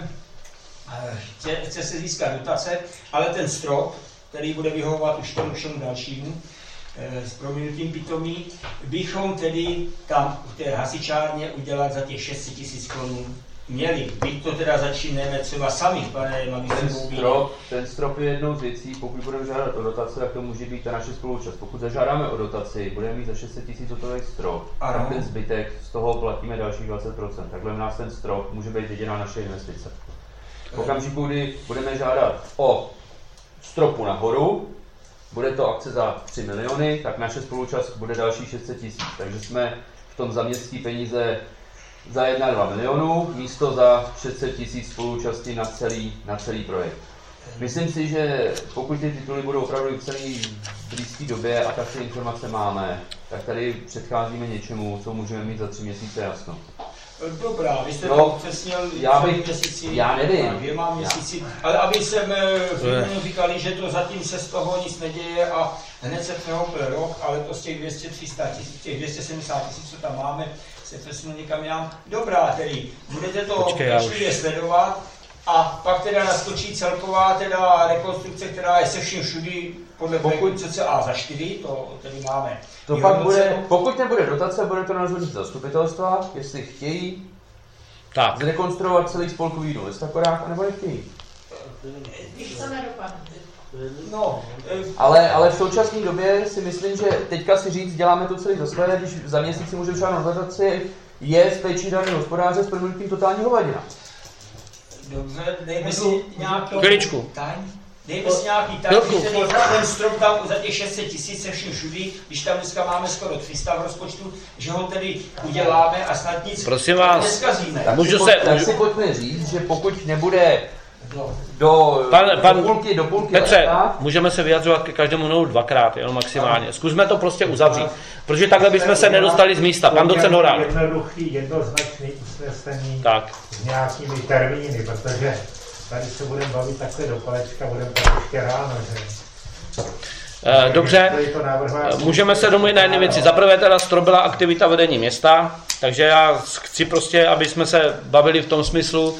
chce se získat dotace, ale ten strop, který bude vyhovovat už tomu všemu dalšímu, s prominutím pitomí, bychom tedy tam v té hasičárně udělat za těch 600 000 korun měli. Byť to teda začínáme třeba sami, pane Magistr. Ten strop je jednou z věcí, pokud budeme žádat o dotaci, tak to může být ta naše spoluúčast. Pokud zažádáme o dotaci, budeme mít za 600 000 hotový strop, a ten zbytek, z toho platíme dalších 20%. Takhle v nás ten strop může být jediná naše investice. V okamžiku, kdy budeme žádat o stropu nahoru, bude to akce za 3 miliony, tak naše spoluúčast bude další 600 000. Takže jsme v tom za městské peníze za 1,2 milionu, místo za 600 000 spoluúčasti na celý projekt. Myslím si, že pokud ty tituly budou opravdu vypsané v blízké době a tak ty informace máme, tak tady předcházíme něčemu, co můžeme mít za 3 měsíce jasno. Dobrá, vy jste to upřesnil já nevím. 2 měsíci, ale aby jsem říkali, že to zatím se z toho nic neděje a hned se přehoupil rok, ale to z těch 200-300 000, těch 270 000, co tam máme, se přesunul někam jinam. Dobrá, tedy budete to pečlivě sledovat a pak teda naskočí celková teda rekonstrukce, která je se vším všudy podle projektu cca za 4, to tedy máme. To pak bude, pokud nebude dotace, bude to na rozhodnutí zastupitelstva, jestli chtějí zrekonstruovat celý spolkový důl Listakorák, anebo nechtějí. No, ale v současné době si myslím, že teďka si říct, děláme to celý za své, když za měsíc si můžeme žádnou dotaci, je z péčí daného hospodáře s prominutím totální hovadina. Dobře, dejme si nějakou... Chviličku. Dejme si nějaký tak, když ten strop tam za těch 600 000 se vším všudy, když tam dneska máme skoro 300 v rozpočtu, že ho tedy uděláme a snad nic neskazíme. Tak si pojďme říct, že pokud nebude do půlky Petře, můžeme se vyjadřovat ke každému novu 2krát, jenom maximálně. Zkusme to prostě uzavřít, protože takhle bychom se nedostali z místa. Pan docent Horák. Jednoduchý, jednoznačný usnesení s nějakými termíny, protože tady se budeme bavit takhle do kolečka, budeme tady ještě ráno, že? Dobře, můžeme se domluvit na jedné věci. Za prvé teda strop byla aktivita vedení města, takže já chci prostě, aby jsme se bavili v tom smyslu,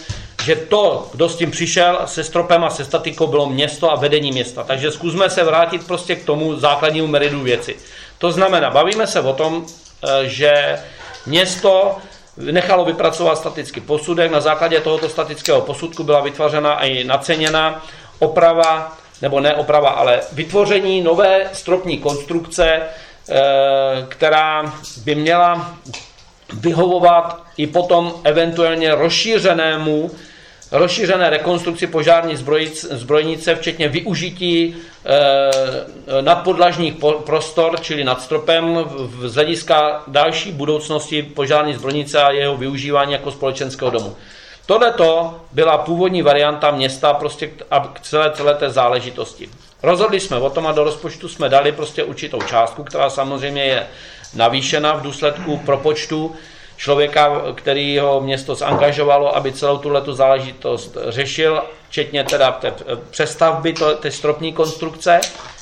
že to, kdo s tím přišel se stropem a se statikou, bylo město a vedení města. Takže zkusme se vrátit prostě k tomu základnímu meridu věci. To znamená, bavíme se o tom, že město nechalo vypracovat statický posudek, na základě tohoto statického posudku byla vytvořena i naceněna oprava, nebo ne oprava, ale vytvoření nové stropní konstrukce, která by měla vyhovovat i potom eventuálně rozšířené rekonstrukci požární zbrojnice, včetně využití nadpodlažních prostor, čili nad stropem, z hlediska další budoucnosti požární zbrojnice a jeho využívání jako společenského domu. Tohleto byla původní varianta města prostě k celé té záležitosti. Rozhodli jsme o tom a do rozpočtu jsme dali prostě určitou částku, která samozřejmě je navýšena v důsledku propočtu člověka, který ho město zangažovalo, aby celou tuhletu záležitost řešil, včetně teda té přestavby té stropní konstrukce.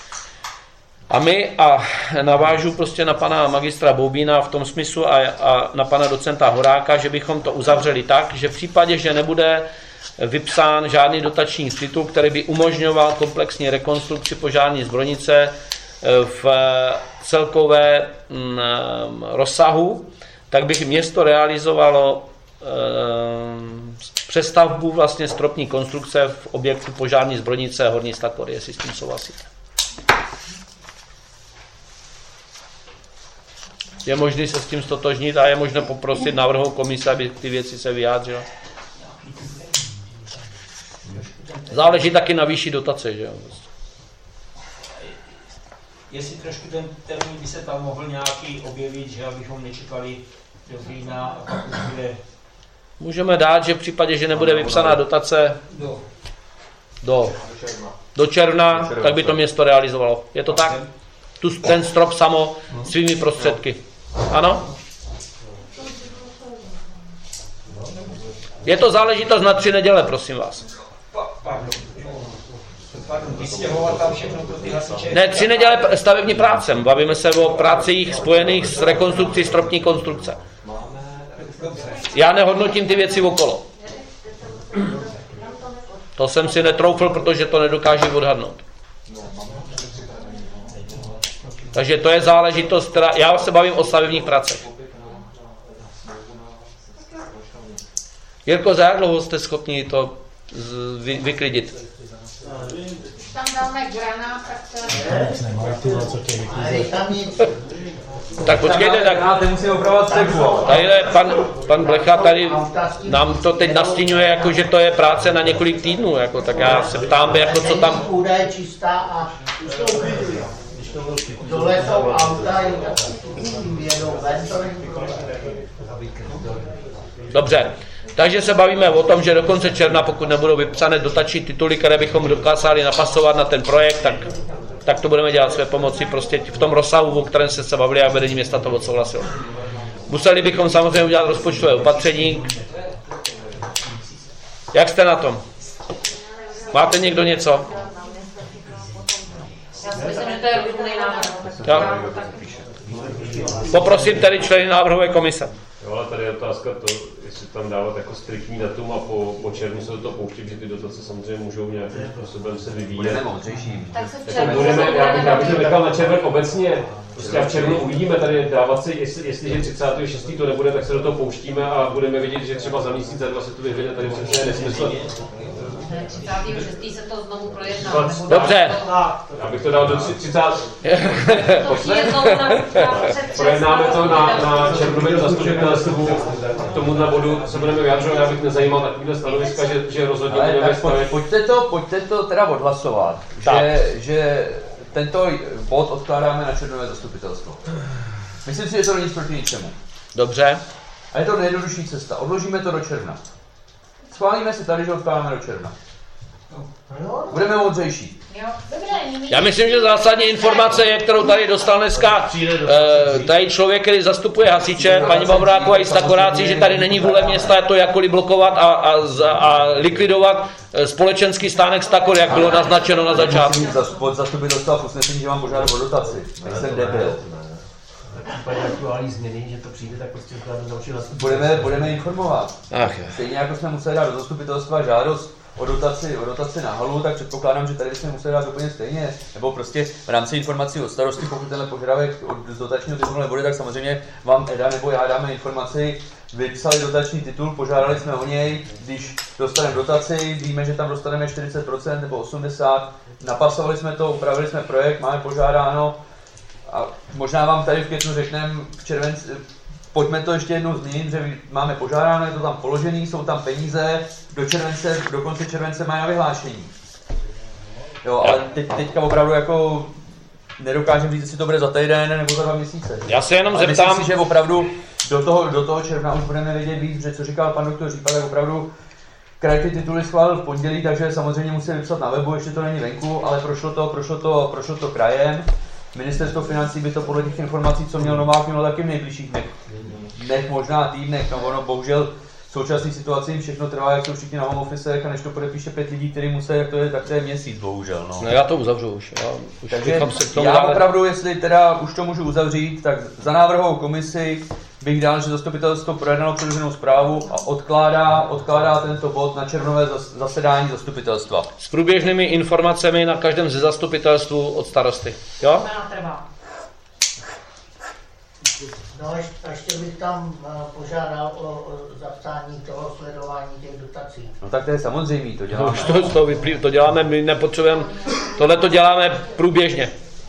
A navážu prostě na pana magistra Boubína v tom smyslu a na pana docenta Horáka, že bychom to uzavřeli tak, že v případě, že nebude vypsán žádný dotační titul, který by umožňoval komplexní rekonstrukci požární zbrojnice v celkové rozsahu, tak by město realizovalo přestavbu vlastně stropní konstrukce v objektu požární zbrojnice Horní Stakory, jestli s tím souhlasíte. Je možné se s tím stotožnit a je možné poprosit návrhovou komise, aby ty věci se vyjádřila. Záleží taky na výši dotace, že jo? Jestli trošku ten termín by se tam mohl nějaký objevit, že abychom nečekali do října a pak už bude... Můžeme dát, že v případě, že nebude vypsaná dotace do června, tak by to město realizovalo. Je to tak? Ten strop samo svými prostředky. Ano? Je to záležitost na 3 neděle, prosím vás. Ne, 3 neděle stavební práce. Bavíme se o prácích spojených s rekonstrukcí stropní konstrukce. Já nehodnotím ty věci okolo. To jsem si netroufl, protože to nedokážu odhadnout. Takže to je záležitost, která... Já se bavím o stavebních pracech. Jirko, za jak dlouho jste schopni to vyklidit? Tam dáme granát, tak tak počkejte, tak musíme opravovat ceglu. Tadyhle pan Blecha tady nám to teď nastínuje, jako že to je práce na několik týdnů, jako, tak já se ptám, jako co tam... Půda je čistá a dole jsou auta, jedou ven, to není Dobře, takže se bavíme o tom, že do konce června, pokud nebudou vypsané dotační tituly, které bychom dokázali napasovat na ten projekt, tak to budeme dělat své pomoci prostě v tom rozsahu, o kterém se bavili a vedení města to odsouhlasilo. Museli bychom samozřejmě udělat rozpočtové opatření. Jak jste na tom? Máte někdo něco? Já si myslím, že to je rozumný návrh. Poprosím tedy členy návrhové komise. Jo, ale tady je otázka to, jestli tam dávat jako striktní datum a po červnu se do toho pouštět, že ty dotace samozřejmě můžou nějakým způsobem se vyvíjet. Budeme moudřejší. Já bych to nechal na červen obecně, prostě a v červnu uvidíme tady dávat si, jestliže 36. to nebude, tak se do toho pouštíme a budeme vidět, že třeba za měsíc, za 2 se to vyvine, tady přece je nesmysl. 36. se to znovu projedná. Dobře. Já bych to dal do 30. Projednáme to na červnovém zastupitelstvu. K tomuhle bodu se budeme vyjadřovat, já bych nezajímal takovýhle stanoviska, že rozhodně budeme stavit. Pojďte to teda odhlasovat, že tento bod odkládáme na červnové zastupitelstvo. Myslím si, že to není proti ničemu. Dobře. A je to nejjednodušší cesta. Odložíme to do června. Schválíme si tady, že odkládáme do června. Budeme moudřejší. Já myslím, že zásadní informace je, kterou tady dostal dneska tady člověk, který zastupuje hasiče, paní Bavoráková i Stakoráci, že tady není vůle města to jakkoliv blokovat a likvidovat společenský stánek Stakor, jak bylo naznačeno na začátku. Zastupitelstva v usnesení, že mám požádat o dotaci. Nejsem debil. úplně aktuální změny, že to přijde, tak prostě do další hlasů. Budeme informovat. Stejně jako jsme museli dát do zastupitelstva žádost o dotaci na halu, tak předpokládám, že tady bychom museli dát úplně stejně. Nebo prostě v rámci informací od starosty, pokud tenhle požadavek z dotačního titulu nebude, tak samozřejmě vám Eda nebo já dáme informaci, vypsali dotační titul, požádali jsme o něj, když dostaneme dotaci, víme, že tam dostaneme 40% nebo 80%, napasovali jsme to, upravili jsme projekt, máme požádáno a možná vám tady v květnu řekneme v červenci, pojďme to ještě jednou změnit, že máme požádáno, je to tam položený, jsou tam peníze, do konce července mají na vyhlášení. Jo, ale teďka opravdu jako nedokážem říct, jestli to bude za týden nebo za 2 měsíce. Já se jenom ale zeptám... myslím si, že opravdu do toho června už budeme vědět víc, že co říkal pan doktor Řípa, tak opravdu kraj ty tituly schválil v pondělí, takže samozřejmě museli vypsat na webu, ještě to není venku, ale prošlo to krajem. Ministerstvo financí by to podle těch informací, co měl Novák, mělo taky v nejbližších dnech, možná týdnech, no ono bohužel v současné situaci jim všechno trvá, jak jsou všichni na home office, a než to podepíše 5 lidí, který musí, tak to je měsíc, bohužel. No. No já to uzavřu už. Takže já opravdu, jestli teda už to můžu uzavřít, tak za návrhovou komisi bych dal, že zastupitelstvo projednalo předloženou zprávu a odkládá tento bod na červnové zasedání zastupitelstva. S průběžnými informacemi na každém ze zastupitelstvu od starosty. Jo? No ještě bych tam požádal o zapsání toho sledování těch dotací. No tak to je samozřejmé, to děláme. To děláme, my nepotřebujeme, tohle to děláme průběžně.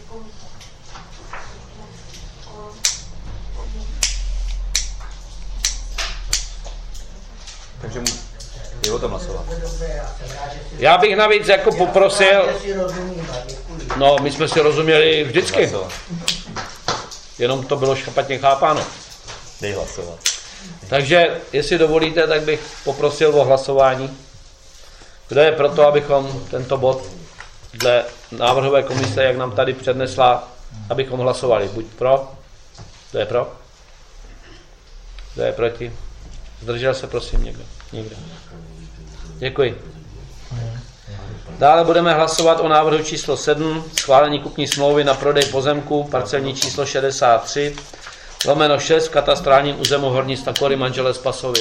Takže je o tom hlasovat. Já bych navíc jako poprosil... No, my jsme si rozuměli vždycky. Jenom to bylo špatně chápáno. Dej hlasovat. Takže, jestli dovolíte, tak bych poprosil o hlasování. Kdo je proto, abychom tento bod dle návrhové komise, jak nám tady přednesla, abychom hlasovali? Buď pro. Kdo je pro? Kdo je proti? Zdržel se, prosím, někdo. Nikdo. Děkuji. Dále budeme hlasovat o návrhu číslo 7, schválení kupní smlouvy na prodej pozemku, parcelní číslo 63/6 v katastrálním území Horní Stakory, manželé Spasovi.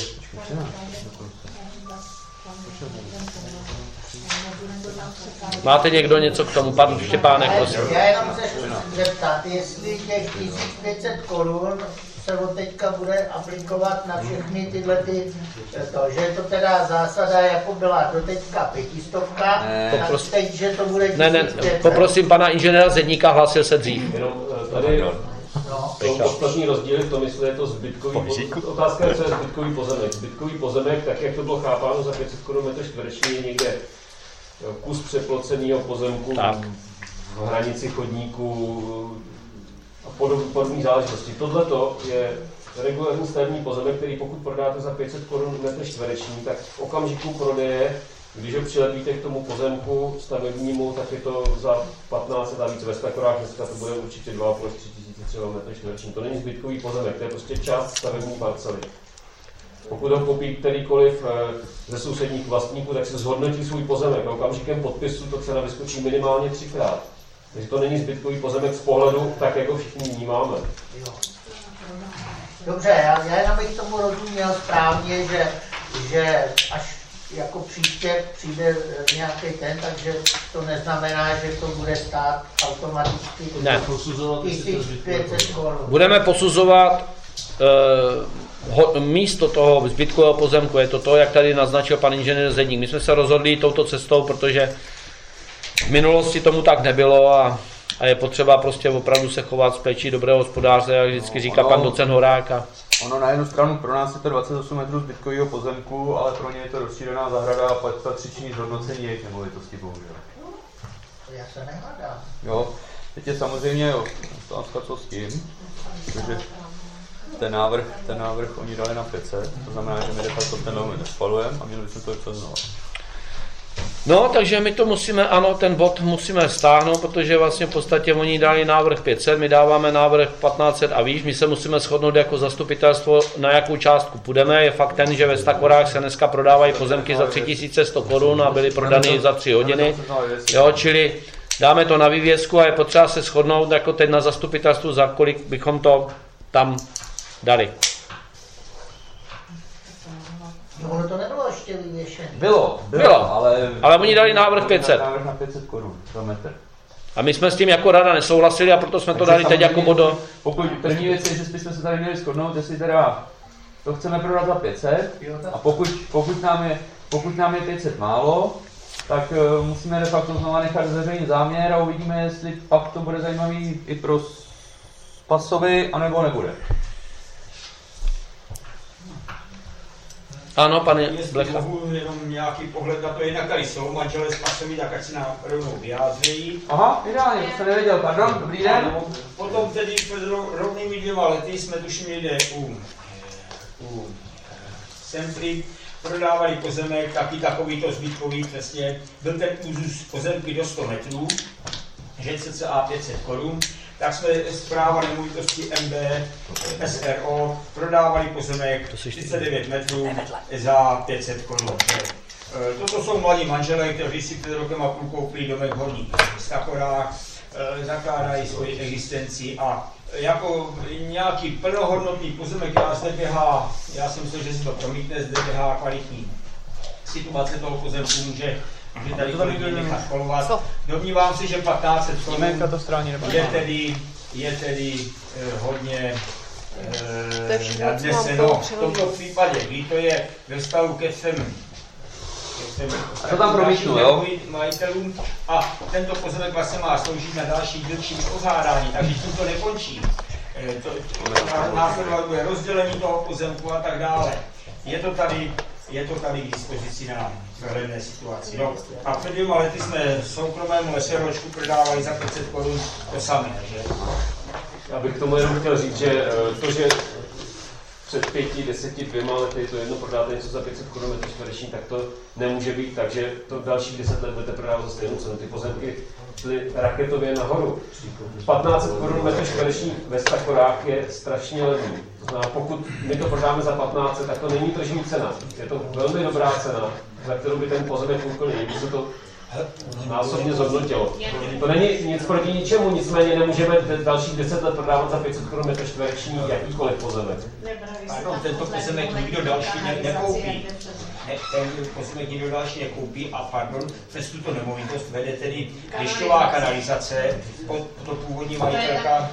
Máte někdo něco k tomu? Pan Štěpánek, prosím. Já jenom se zeptat, jestli těch 1500 korun se od teďka bude aplikovat na všechny tyhle že je to teda zásada, jako byla doteďka 500, tak teď, že to bude 1500. Ne, poprosím pana inženýra Zedníka, hlásil se dřív. Tady jsou podstatní rozdíly v tom, jestli je to zbytkový pozemek. Otázka je, co je zbytkový pozemek. Zbytkový pozemek, tak jak to bylo chápáno, za 500 korun metr čtvereční je někde kus přeploceného pozemku v hranici chodníku a podobné záležitosti. Tohleto je regulární stavební pozemek, který pokud prodáte za 500 korun metr čtvereční, tak v okamžiku prodeje, když ho přilepíte k tomu pozemku stavebnímu, tak je to za 1500 a víc ve Stakorách, dneska to bude určitě 2,5 až 3 000 třeba metr čtvereční. To není zbytkový pozemek, to je prostě část stavební parcely. Pokud ho koupí kterýkoliv ze sousedních vlastníků, tak se zhodnotí svůj pozemek a okamžikem podpisu to cena vyskočí minimálně 3krát. Takže to není zbytkový pozemek z pohledu, tak jako všichni vnímáme. Dobře, já jenom bych tomu rozuměl správně, že až jako příště přijde nějaký ten, takže to neznamená, že to bude stát automaticky 1500 korun. Budeme posuzovat místo toho zbytkového pozemku, je to, jak tady naznačil pan inženýr Zedník. My jsme se rozhodli touto cestou, protože v minulosti tomu tak nebylo a je potřeba prostě opravdu se chovat s péčí dobrého hospodáře, jak vždycky říká pan docent Horák. Ono na jednu stranu pro nás je to 28 metrů zbytkového pozemku, ale pro ně je to rozšířená zahrada a patřiční zhodnocení jejich nemovitostí, bohužel. Já se nehádám. Jo, teď je samozřejmě otázka, co s tím, protože ten návrh oni dali na 500, to znamená, že my de facto ten limit nespalujeme a měli bychom to vypsat znovu. No, takže my to musíme, ano, ten bod musíme stáhnout, protože vlastně v podstatě oni dali návrh 500, my dáváme návrh 1500 a výš, my se musíme shodnout jako zastupitelstvo, na jakou částku půjdeme. Je fakt ten, že ve Stakorách se dneska prodávají pozemky za 3100 korun a byly prodány za 3 hodiny. Jo, čili dáme to na vývězku a je potřeba se shodnout jako teď na zastupitelstvu, za kolik bychom to tam dali. No, ono to nebylo ještě vyvěšené. Bylo, ale oni dali návrh 500. Návrh na 500 korun za metr. A my jsme s tím jako rada nesouhlasili a proto jsme to dali teď jako bod do... Pokud první věc je, že bychom se tady měli shodnout, jestli teda to chceme prodat za 500 a pokud nám je 500 málo, tak musíme de facto znovu nechat zveřejnit záměr a uvidíme, jestli pak to bude zajímavý i pro Spasovi, anebo nebude. Ano, pane Blecha. Mohu jenom nějaký pohled na to, jinak tady jsou manželé Spasovi, tak ať si nám rovnou vyjádří. Aha, ideálně, to jsem nevěděl, pardon, dobrý den. Ano, potom tedy před rovnými 2 lety jsme tuším někde u Sempry prodávali pozemek, taky takovýto zbytkový přesně. Byl ten úzus pozemky do 100 metrů, že cca 500 korun. Tak jsme správa nemovitosti MB SRO prodávali pozemek 39 metrů za 500 korun. Toto jsou mladí manželé, kteří si před rokem a půl koupili domek v Horních Stakorách, zakládají svoji existenci a jako nějaký plnohodnotný pozemek, já si myslím, že si to promítne, zde běhá kvalitní situace toho pozemku, může tady kvalitně nechat kolovat. Domnívám se, že 1500 korun je tedy hodně nadneseno. V tomto případě, kdy to je ve vztahu ke všem majitelům a tento pozemek vlastně má sloužit na další dílčí vypořádání, takže tím to nekončí. Následovat bude rozdělení toho pozemku a tak dále. Je to tady k dispozici na přehledné situaci. No, a před 2 lety jsme soukromému SROčku prodávali za 500 korun to samé, že? Já bych k tomu jenom chtěl říct, že to, že před 5, 10, 2 lety to jedno prodáte něco za 500 korun metr čtvereční, tak to nemůže být tak, že to dalších 10 let budete prodávat za stejnou cenu. Ty pozemky šly raketově nahoru. 1500 korun metr čtvereční ve Stakorách je strašně levný. To znamená, pokud my to prodáme za 1500, tak to není tržní cena. Je to velmi dobrá cena, za kterou by ten pozemek úplně by se to násobně zhodnotilo. To není nic proti ničemu, nicméně nemůžeme dalších 10 let prodávat za 500 korun metr čtvereční jakýkoliv pozemek. Pardon, tento pozemek nikdo další nekoupí. Ten pozemek nikdo další nekoupí a pardon, přes tuto nemovitost vede tedy dešťová kanalizace pod to původní majitelka.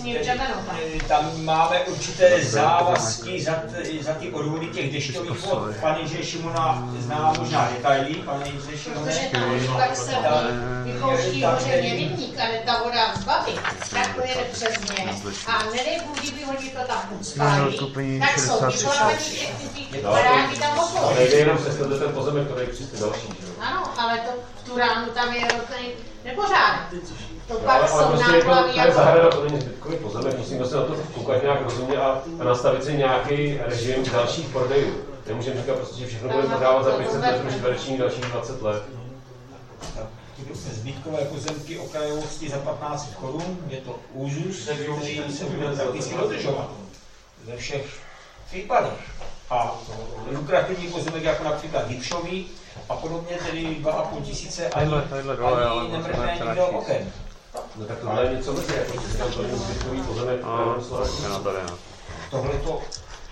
Tam máme určité závazky za ty odvody těch dešťových vod. Pan inženýr Šimona zná možná detaily, pan inženýr Šimona. Tak se vypouští hořeně rybník, ale ta voda z Baby, tak to jede přes ně. A nedej Bůh, kdyby oni to tam uspali, tak jsou vyplavený všechny ty baráky tam okolo. Ale nejde jenom přes ten pozemek, který je přes ty další. Ano, ale to v tu ránu tam je rostný nepořádek. To pak jsou náplavy jako... Zahrada, to není zbytkový pozemek, musíme se na to koukat nějak rozumně a nastavit si nějaký režim dalších prodejů. Nemůžeme říkat prostě, že všechno budeme prodávat za 500 metrů čtverečních dalších 20 let. Zbytkové pozemky okrajovosti za 15 korun, je to úzus, který se bude prakticky dodržovat ve všech případech. A lukrativní pozemek jako například Hipšový a podobně, tedy 2,5 tisíce ani nemrhne nikdo oken. No tak tohle je něco mezi, jako to je zbytkový pozemek. Tohle to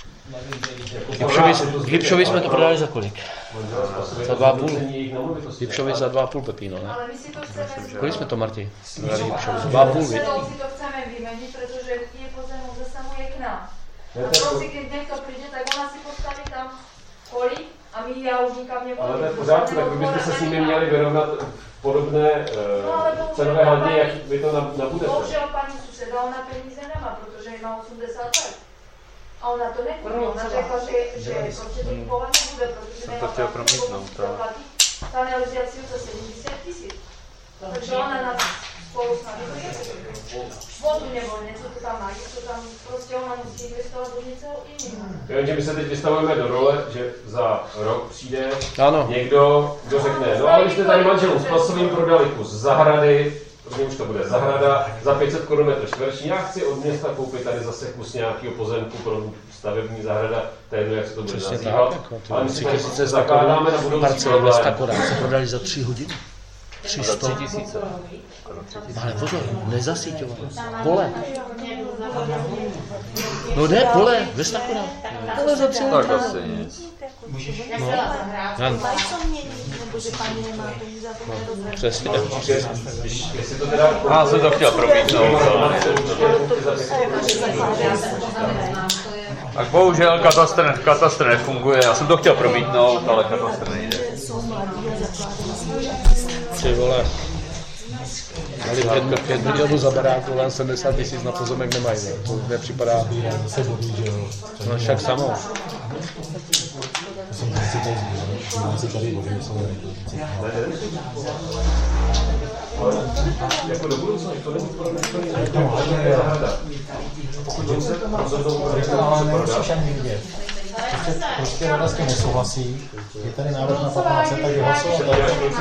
Hipšovi jsme to prodali za kolik? Za 2,5. Hipšovi za 2,5 pepíno, ne? Ale my si to chceme... Kolik jsme to, Marti? 2,5. My si to chceme vyměnit, protože je pozemok zasahuje k nám. A prostě, když někdo přijde, tak ona si postaví tam kolí a já už nikam nebudu. Ale to je v pořádku, tak vy byste se s nimi měli vyrovnat podobné cenové hladně, jak vy to nabudete. Bohužel paní suseda, ona peníze nemá, protože má 80 let. A ona to nekoupí, ona řekla, že prostě to kupovat nebude, protože nemá platit kanalizaci za 70 000. Takže ona nás spolu s námi vodu nebo něco to tam má, to tam prostě ona musí investovat do něčeho jiného. Jenže my se teď vystavujeme do role, že za rok přijde někdo, kdo řekne, no ale vy jste tady manželům s Pasovým prodali kus zahrady, protože už to bude zahrada, za 500 korun metr čtvereční, já chci od města koupit tady zase kus nějakého pozemku pro stavební zahrada, to je jedno, jak se to bude nazývat. Ale my si to zakládáme na budoucí problém. Se prodali za 3 hodiny. 300. Ale pozor, nezasíťovat. Pole. No ne, pole, Vestakoda. Pole za 3 Tak asi nic. No. Přesně. Já jsem to chtěl promítnout. Tak bohužel katastr nefunguje. Já jsem to chtěl promítnout, ale katastr nejde. Ty vole. Dali 5 milionů za barák, ale 70 000 na pozemek nemají. Ne? To nepřipadá. No však samo. Jako do budoucna, to není problém, to není zahrada. Pokud se rozhodnou, prostě rada s tím nesouhlasí. Je tady návrh na 15, tak je hlasovat.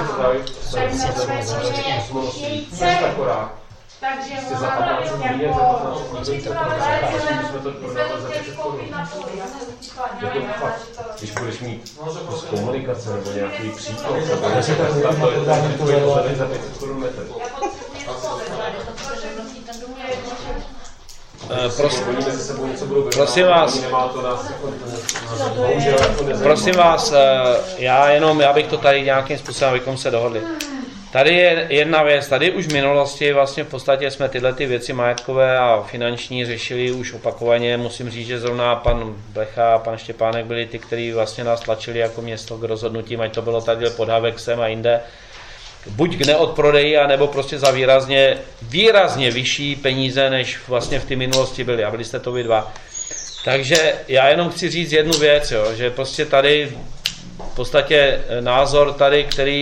Takže ona jako když budeš mít komunikace nebo nějaký příklad, to je za 500 korun metr. Prosím vás, já bych to tady nějakým způsobem, abychom se dohodli. Tady je jedna věc, tady už v minulosti vlastně v podstatě jsme tyhle ty věci majetkové a finanční řešili už opakovaně. Musím říct, že zrovna pan Blecha a pan Štěpánek byli ty, kteří vlastně nás tlačili jako město k rozhodnutím, ať to bylo tady pod Havexem a jinde. Buď k neodprodeji, anebo prostě za výrazně vyšší peníze, než vlastně v té minulosti byly. A byli jste to vy dva. Takže já jenom chci říct jednu věc, jo, že prostě tady v podstatě názor tady,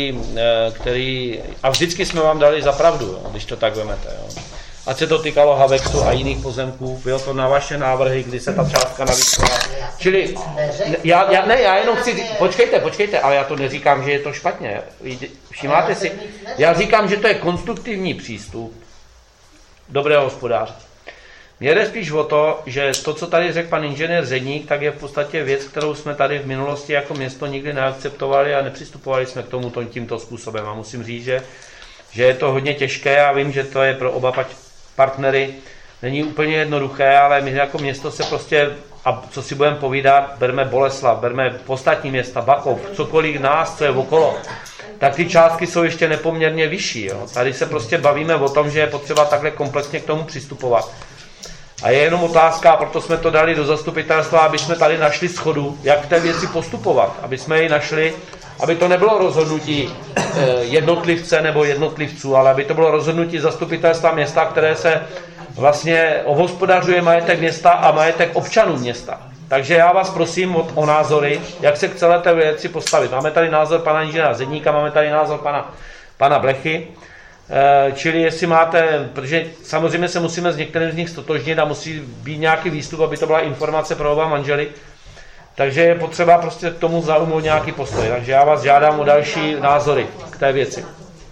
který a vždycky jsme vám dali za pravdu, jo, když to tak vemete. Jo. Ať se to týkalo Havexu a jiných pozemků, bylo to na vaše návrhy, kdy se ta částka navýšila. Čili já jenom chci, počkejte, ale já to neříkám, že je to špatně. Všimáte si, já říkám, že to je konstruktivní přístup dobrého hospodáře. Mně jde spíš o to, že to, co tady řekl pan inženýr Zedník, tak je v podstatě věc, kterou jsme tady v minulosti jako město nikdy neakceptovali a nepřistupovali jsme k tomu tímto způsobem. A musím říct, že je to hodně těžké. Já vím, že to je pro oba partnery není úplně jednoduché, ale my jako město se prostě, a co si budeme povídat, berme Boleslav, berme ostatní města, Bakov, cokoliv nás, co je okolo, tak ty částky jsou ještě nepoměrně vyšší. Jo. Tady se prostě bavíme o tom, že je potřeba takhle komplexně k tomu přistupovat. A je jenom otázka, proto jsme to dali do zastupitelstva, aby jsme tady našli shodu, jak v té věci postupovat, aby jsme ji našli, aby to nebylo rozhodnutí jednotlivce nebo jednotlivců, ale aby to bylo rozhodnutí zastupitelstva města, které se vlastně obhospodařuje majetek města a majetek občanů města. Takže já vás prosím o názory, jak se k celé té věci postavit. Máme tady názor pana inženýra Zedníka, máme tady názor pana Blechy, čili jestli máte, protože samozřejmě se musíme s některým z nich stotožnit a musí být nějaký výstup, aby to byla informace pro oba manžely, takže je potřeba prostě k tomu zaujmout nějaký postoj. Takže já vás žádám o další názory k té věci.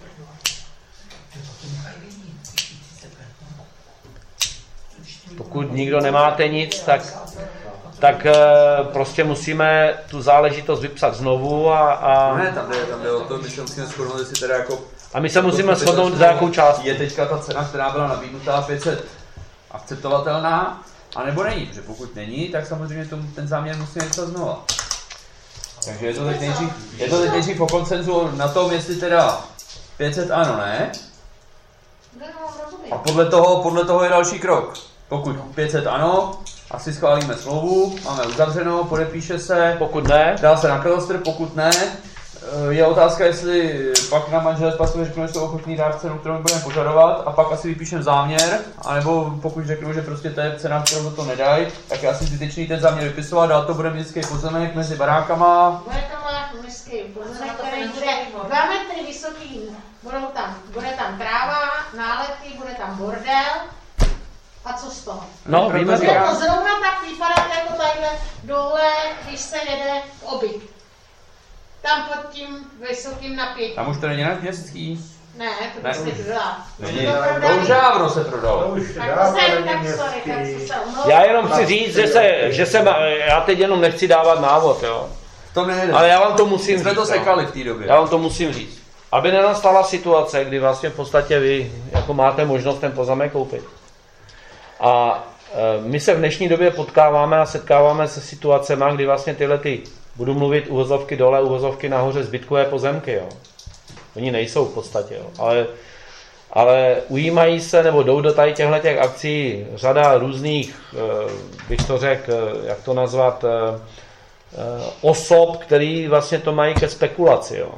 Pokud nikdo nemáte nic, tak prostě musíme tu záležitost vypsat znovu a... Ne, tam jde o to, my se musíme shodnout, jestli teda jako... A my se musíme shodnout za jakou část. Je teďka ta cena, která byla nabídnutá 500 akceptovatelná, anebo není, protože pokud není, tak samozřejmě ten záměr musí něco znova. Takže je to teď nejdřív o konsenzu na tom, jestli teda 500 ano, ne? A podle toho je další krok. Pokud 500 ano, asi schválíme smlouvu, máme uzavřeno, podepíše se. Pokud ne, dá se na katastr, pokud ne. Je otázka, jestli pak na manželé spasuje řeknou, že jsou ochotní dát cenu, kterou budeme požadovat, a pak asi vypíšeme záměr, anebo pokud řeknou, že prostě to je cena, kterou to nedají, tak je asi zbytečný ten záměr vypisovat, dál to bude městský pozemek mezi barákama. Bude to městský pozemek, který bude 2 metry vysoký, bude tam tráva, nálety, bude tam bordel. A co z toho? No, víme to. To zrovna tak vypadá jako tadyhle dole, když se jede obyt. Tam pod tím vysokým napětím. Tam už to není městský? Ne, to prostě prodala. Není, to už dávno se prodalo. Já jenom chci říct, že se já teď jenom nechci dávat návod, jo. To nejde. Ale já vám to musím říct. Jsme to sekali v té době. Já vám to musím říct. aby nenastala situace, kdy vlastně v podstatě vy jako máte možnost ten pozemek koupit. A my se v dnešní době potkáváme a setkáváme se situacemi, kdy vlastně tyhle budu mluvit uvozovky dole, uvozovky nahoře, zbytkové pozemky. Jo. Oni nejsou v podstatě, jo. Ale ujímají se nebo jdou do tady těchto akcí řada různých, bych to řekl, jak to nazvat, osob, který vlastně to mají ke spekulaci. Jo.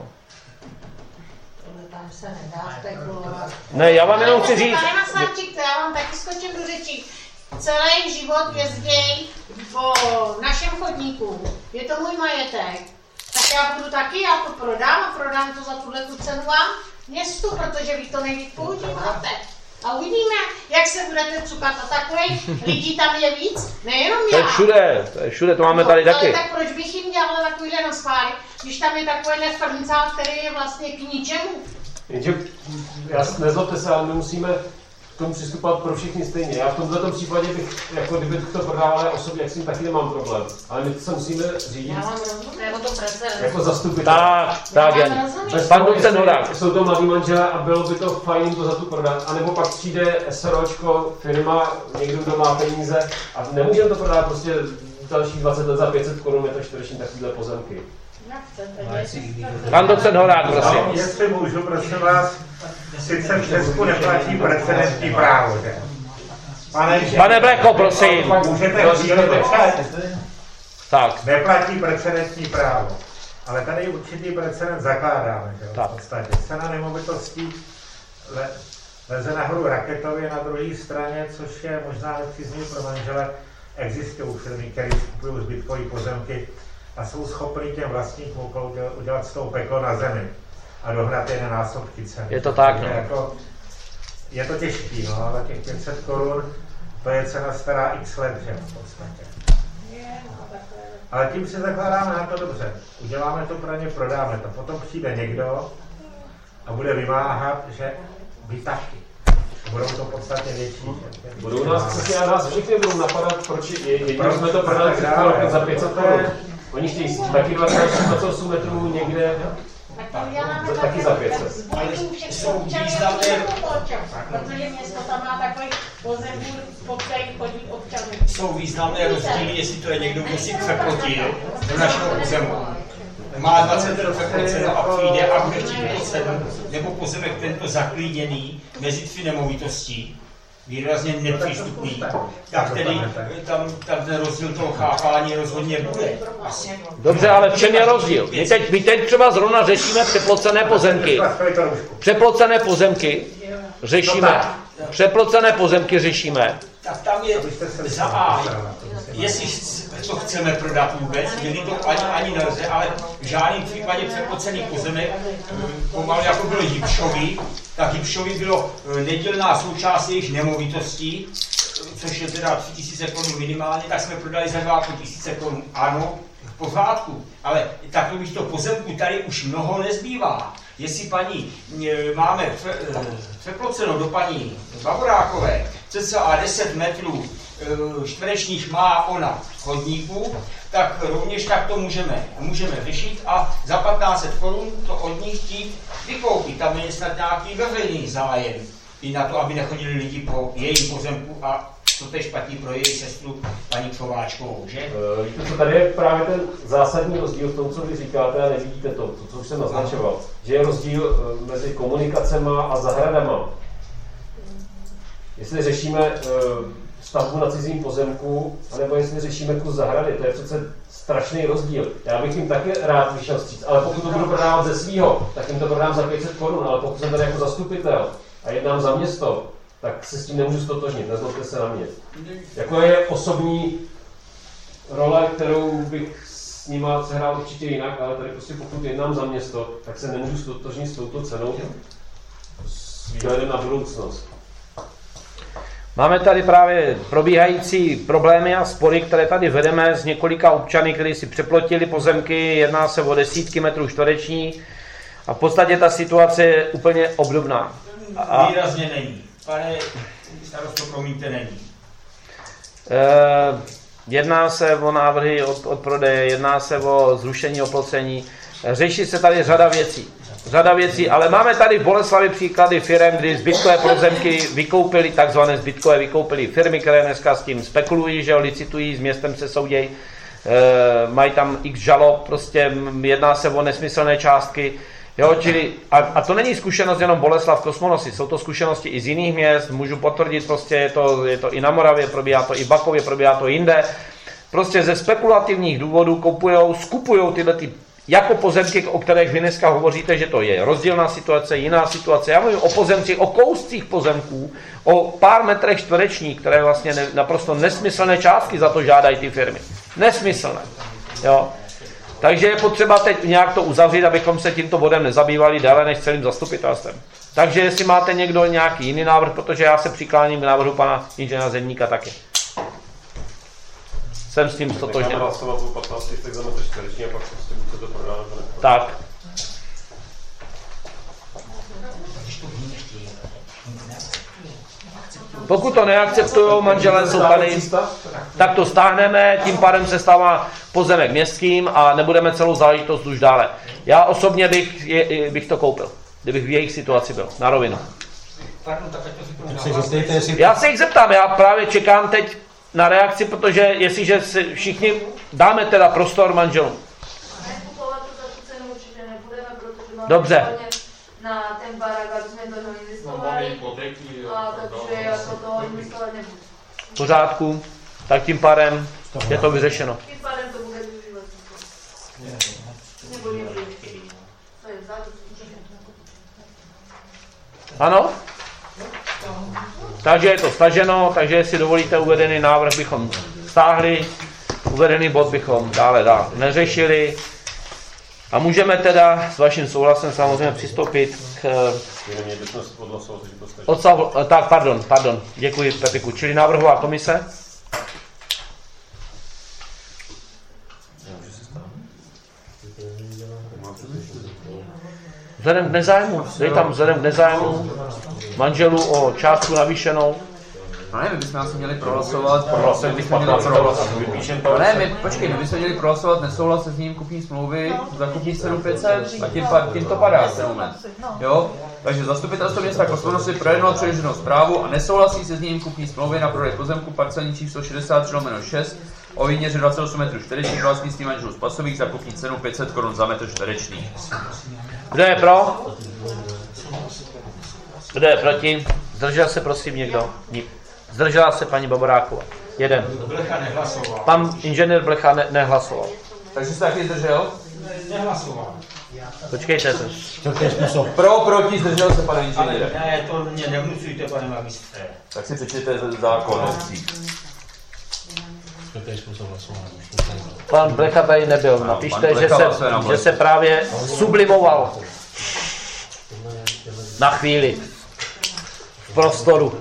Tam se nedá spekulovat. Ne, já vám jenom chci říct. Pane Maslavčík, já vám taky skočím do řečí. Celý život jezdí po našem chodníku. Je to můj majetek. Tak já budu taky, já to prodám a prodám to za tuhletu cenu vám městu, protože vy to nejvíc používáte. A uvidíme, jak se budete cukat. A takových lidí tam je víc, nejenom já. To je všude, to máme tady taky. Ale tak proč bych jim dělala takovýhle naschvály, když tam je takovýhle frncál, který je vlastně k ničemu? Jenže, nezlobte se, ale my musíme k tomu přistupovat pro všechny stejně. Já v tomto případě bych, jako kdyby to prodával osobně, jak s tím taky nemám problém. Ale my se musíme řídit jako zastupitel. Tak, Janí. Pan docent Horák. Jsou to mladí manželé a bylo by to fajn to za tu prodat. A nebo pak přijde SROčko, firma, někdo, kdo má peníze a nemůžeme to prodat prostě dalších 20 let za 500 Kč metr čtvereční takovýhle pozemky. Pan docent Horák, prosím. Jestli můžu, prosím vás, sice v Česku neplatí precedentní právo, že? Pane Bleko, prosím. Můžete chvíli počkat? Tak. Neplatí precedentní právo. Ale tady určitý precedent zakládáme, že? V podstatě. Cena nemovitostí leze nahoru raketově na druhé straně, což je možná nepříznivé pro manžele. Existují firmy, které kupují zbytkové pozemky a jsou schopni těm vlastníkům udělat z toho peklo na zemi a dohnat je na násobky ceny. Je to tak, no. Jako, je to těžký, no, ale těch 500 Kč, to je cena stará x let, že v podstatě. Ale tím si zakládáme na to dobře. Uděláme to pro ně, prodáme to. Potom přijde někdo a bude vymáhat, že vytaky. Budou to podstatně větší. Budou nás všichni budou napadat, proč jsme to prodali za 500 Kč. Oni chtějí taky 28 metrů někde, taky za 500. Protože město tam má takový pozemků, po kterých chodí občanů. Jsou významné rozdíly, jestli to je někdo, kdo si přeplotil do našeho pozemku. Má 20 % a přijde a bude chtít cenu, nebo pozemek tento zaklíněný mezi 3 nemovitostí, výrazně nepřístupný, tak tedy tam ten rozdíl toho chápání rozhodně bude. Asi. Dobře, ale v čem je rozdíl? My teď třeba zrovna řešíme přeplocené pozemky. Přeplocené pozemky řešíme. Tak tam je za A, jestli to chceme prodat vůbec, měli to ani nelze, ale v žádném případě přeplocený pozemek, pomalu jako bylo Jipšový, tak Jipšový bylo nedílná součást jejich nemovitostí, což je teda 3000 Kč minimálně, tak jsme prodali za 2500 Kč. Ano, v pořádku, ale takovýchto pozemků tady už mnoho nezbývá. Jestli paní máme přeploceno do paní Bavorákové, cca 10 metrů čtverečních má ona chodníků, tak rovněž tak to můžeme řešit a za 1500 Kč to od nich chtít vykoupit. Tam je snad nějaký veřejný zájem i na to, aby nechodili lidi po jejím pozemku a to tež platí pro její sestru paní Kováčkovou, že? Víte, co tady je právě ten zásadní rozdíl v tom, co vy říkáte a nevidíte to, co už jsem naznačoval, že je rozdíl mezi komunikacema a zahradama. Jestli řešíme stavbu na cizím pozemku, anebo jestli řešíme kus zahrady, to je přece strašný rozdíl. Já bych jim taky rád vyšel vstříc, ale pokud to budu prodávat ze svýho, tak jim to prodám za 500 Kč, ale pokud jsem tady jako zastupitel a jednám za město, tak se s tím nemůžu stotožnit, nezlobte se na mě. Jako je osobní role, kterou bych s nima sehrál určitě jinak, ale tady prostě pokud jednám za město, tak se nemůžu stotožnit s touto cenou s výhledem na budoucnost. Máme tady právě probíhající problémy a spory, které tady vedeme s několika občany, kteří si přeplotili pozemky, jedná se o desítky metrů čtverečních a v podstatě ta situace je úplně obdobná. Výrazně není. Pane starosto, promiňte, není. Jedná se o návrhy od prodeje, jedná se o zrušení oplocení, řeší se tady řada věcí. řada věcí, ale máme tady v Boleslavi příklady firem, kdy zbytkové pozemky vykoupili, takzvané zbytkové vykoupili firmy, které dneska s tím spekulují, že licitují, s městem se soudějí, mají tam x žalob, prostě jedná se o nesmyslné částky. Jo, čili, a to není zkušenost jenom Boleslav Kosmonosy, jsou to zkušenosti i z jiných měst, můžu potvrdit, prostě je to i na Moravě, probíhá to i v Bakově, probíhá to jinde. Prostě ze spekulativních důvodů skupujou tyhle ty jako pozemky, o kterých vy dneska hovoříte, že to je rozdílná situace, jiná situace. Já mluvím o pozemcích, o kouscích pozemků, o pár metrech čtverečních, které vlastně naprosto nesmyslné částky za to žádají ty firmy. Nesmyslné. Jo. Takže je potřeba teď nějak to uzavřít, abychom se tímto bodem nezabývali déle než celým zastupitelstvem. Takže jestli máte někdo nějaký jiný návrh, protože já se přikláním k návrhu pana inženýra Zedníka taky. Jsem s tím stotožněn. Necháme hlasovat o 15 tak za metr čtvereční a pak prostě buď se to prodá nebo ne. Tak. Pokud to neakceptují, manželé jsou tady, tak to stáhneme, tím pádem se stává pozemek městským a nebudeme celou záležitost už dále. Já osobně bych to koupil, kdybych v jejich situaci byl, na rovinu. Já se jich zeptám, já právě čekám teď na reakci, protože jestliže si všichni dáme teda prostor manželům. Dobře. Na ten barák, aby jsme to investovali, takže jako to investovat nebudu. V pořádku, tak tím pádem je to vyřešeno. Tím pádem to bude využívat. Nebo to je vzadu. Ano? Takže je to staženo, takže jestli dovolíte, uvedený návrh bychom stáhli, uvedený bod bychom dále neřešili. A můžeme teda s vaším souhlasem samozřejmě přistoupit k... Tak, pardon, děkuji Pepiku. Čili návrhová komise? Vzhledem k nezájmu, dej tam vzhledem k nezájmu manželů o částku navýšenou. No ne, my bychom asi měli prohlasovat, my bychom měli prohlasovat nesouhlas se zněním kupní smlouvy za kupní cenu 500 a tím to padá v ten moment. Jo? Takže zastupitelstvo města Kosmonosy projednalo předloženou zprávu a nesouhlasí se zněním kupní smlouvy na prodej pozemku parcelní číslo 63/6 o výměře 28 m2 vlastnictví manželů Spasových za kupní cenu 500 Kč za metr čtvereční. Kdo je pro? Kdo je proti? Zdržel se prosím někdo? Zdržela se paní Baboráková. Jeden. Blecha nehlasoval. Pan inženýr Blecha nehlasoval. Takže jste taky zdržel? Nehlasoval. Počkejte se. Pro, proti, zdržel se, pane inženýre. Ale ne, to mě nevnucujte, pane magistře. Tak si přečtěte zákon. Pan Blecha tady nebyl. Napište, že se právě sublimoval. Na chvíli. V prostoru.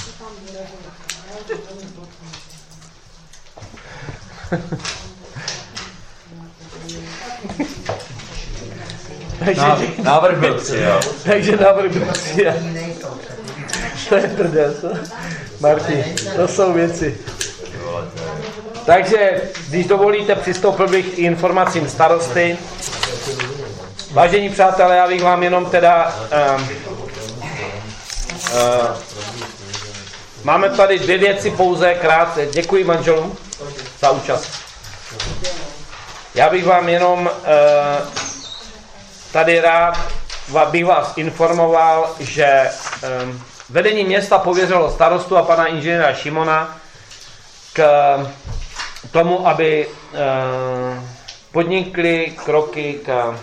Návrh byl přijat. Takže návrh byl přijat. To je prdel, co? Martin, to jsou věci. Takže, když dovolíte, přistoupil bych k informacím starosty. Vážení přátelé, já bych vám jenom teda... máme tady dvě věci pouze krátce. Děkuji manželům za účast. Já bych vám jenom tady rád bych vás informoval, že vedení města pověřilo starostu a pana inženýra Šimona k tomu, aby podnikli kroky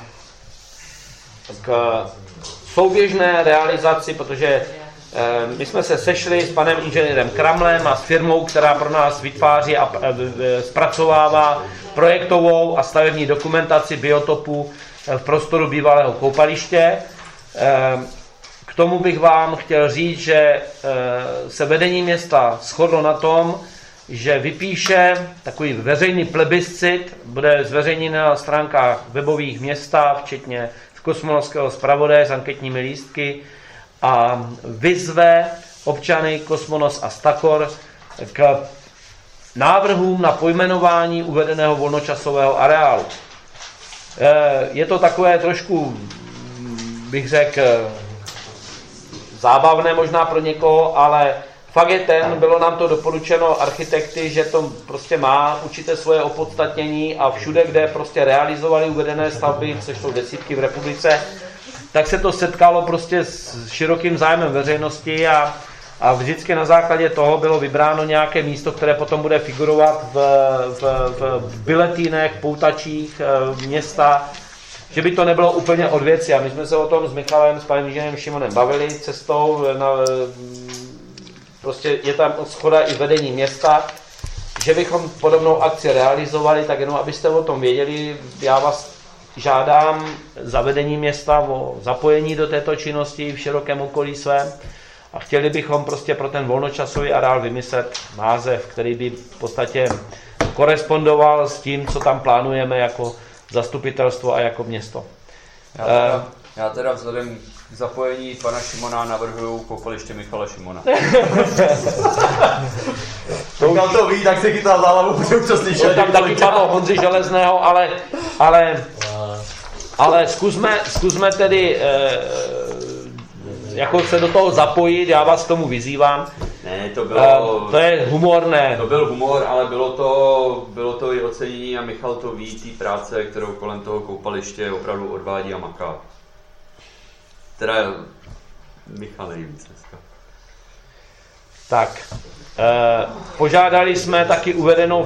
k souběžné realizaci, protože my jsme se sešli s panem inženýrem Kramlem a s firmou, která pro nás vytváří a zpracovává projektovou a stavební dokumentaci biotopu v prostoru bývalého koupaliště. K tomu bych vám chtěl říct, že se vedení města shodlo na tom, že vypíše takový veřejný plebiscit, bude zveřejněn na stránkách webových města, včetně Kosmonovského zpravodaje s anketními lístky, a vyzve občany Kosmonos a Stakor k návrhům na pojmenování uvedeného volnočasového areálu. Je to takové trošku bych řekl, zábavné možná pro někoho, ale fakt je bylo nám to doporučeno architekty, že to prostě má určité svoje opodstatnění a všude, kde prostě realizovali uvedené stavby, což jsou desítky v republice, tak se to setkalo prostě s širokým zájmem veřejnosti a vždycky na základě toho bylo vybráno nějaké místo, které potom bude figurovat v biletínech, poutačích města, že by to nebylo úplně od věci. A my jsme se o tom s Michalem, s panem inženýrem Šimonem bavili cestou, prostě je tam shoda i vedení města, že bychom podobnou akci realizovali, tak jenom abyste o tom věděli, já vás žádám za vedení města o zapojení do této činnosti v širokém okolí svém a chtěli bychom prostě pro ten volnočasový areál vymyslet název, který by v podstatě korespondoval s tím, co tam plánujeme jako zastupitelstvo a jako město. Já teda vzhledem k zapojení pana Šimona navrhuju koupaliště Michala Šimona. Pokud to ví, tak se chytá za hlavu, protože už to slyšel. Tam taky padlo Honzi Železného, ale zkusme tedy jako se do toho zapojit, já vás k tomu vyzývám. Ne, to bylo... to je humorné. To byl humor, ale bylo to i ocenění a Michal to ví, té práce, kterou kolem toho koupaliště opravdu odvádí a maká. Teda Michal nejvíc dneska. Tak, požádali jsme taky uvedenou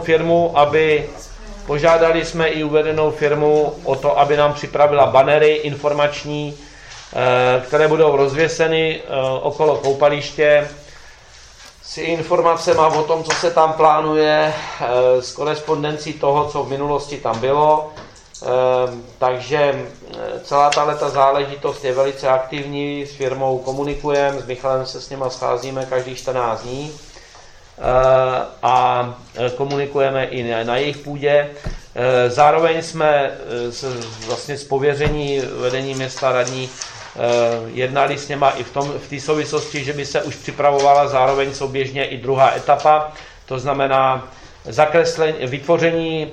firmu o to, aby nám připravila banery informační, které budou rozvěseny okolo koupaliště s informacemi o tom, co se tam plánuje, s korespondencí toho, co v minulosti tam bylo. Takže celá tato záležitost je velice aktivní, s firmou komunikujeme, s Michalem se s nima scházíme každých 14 dní a komunikujeme i na jejich půdě. Zároveň jsme vlastně z pověření vedení města radní jednali s něma i v té souvislosti, že by se už připravovala zároveň souběžně i druhá etapa, to znamená vytvoření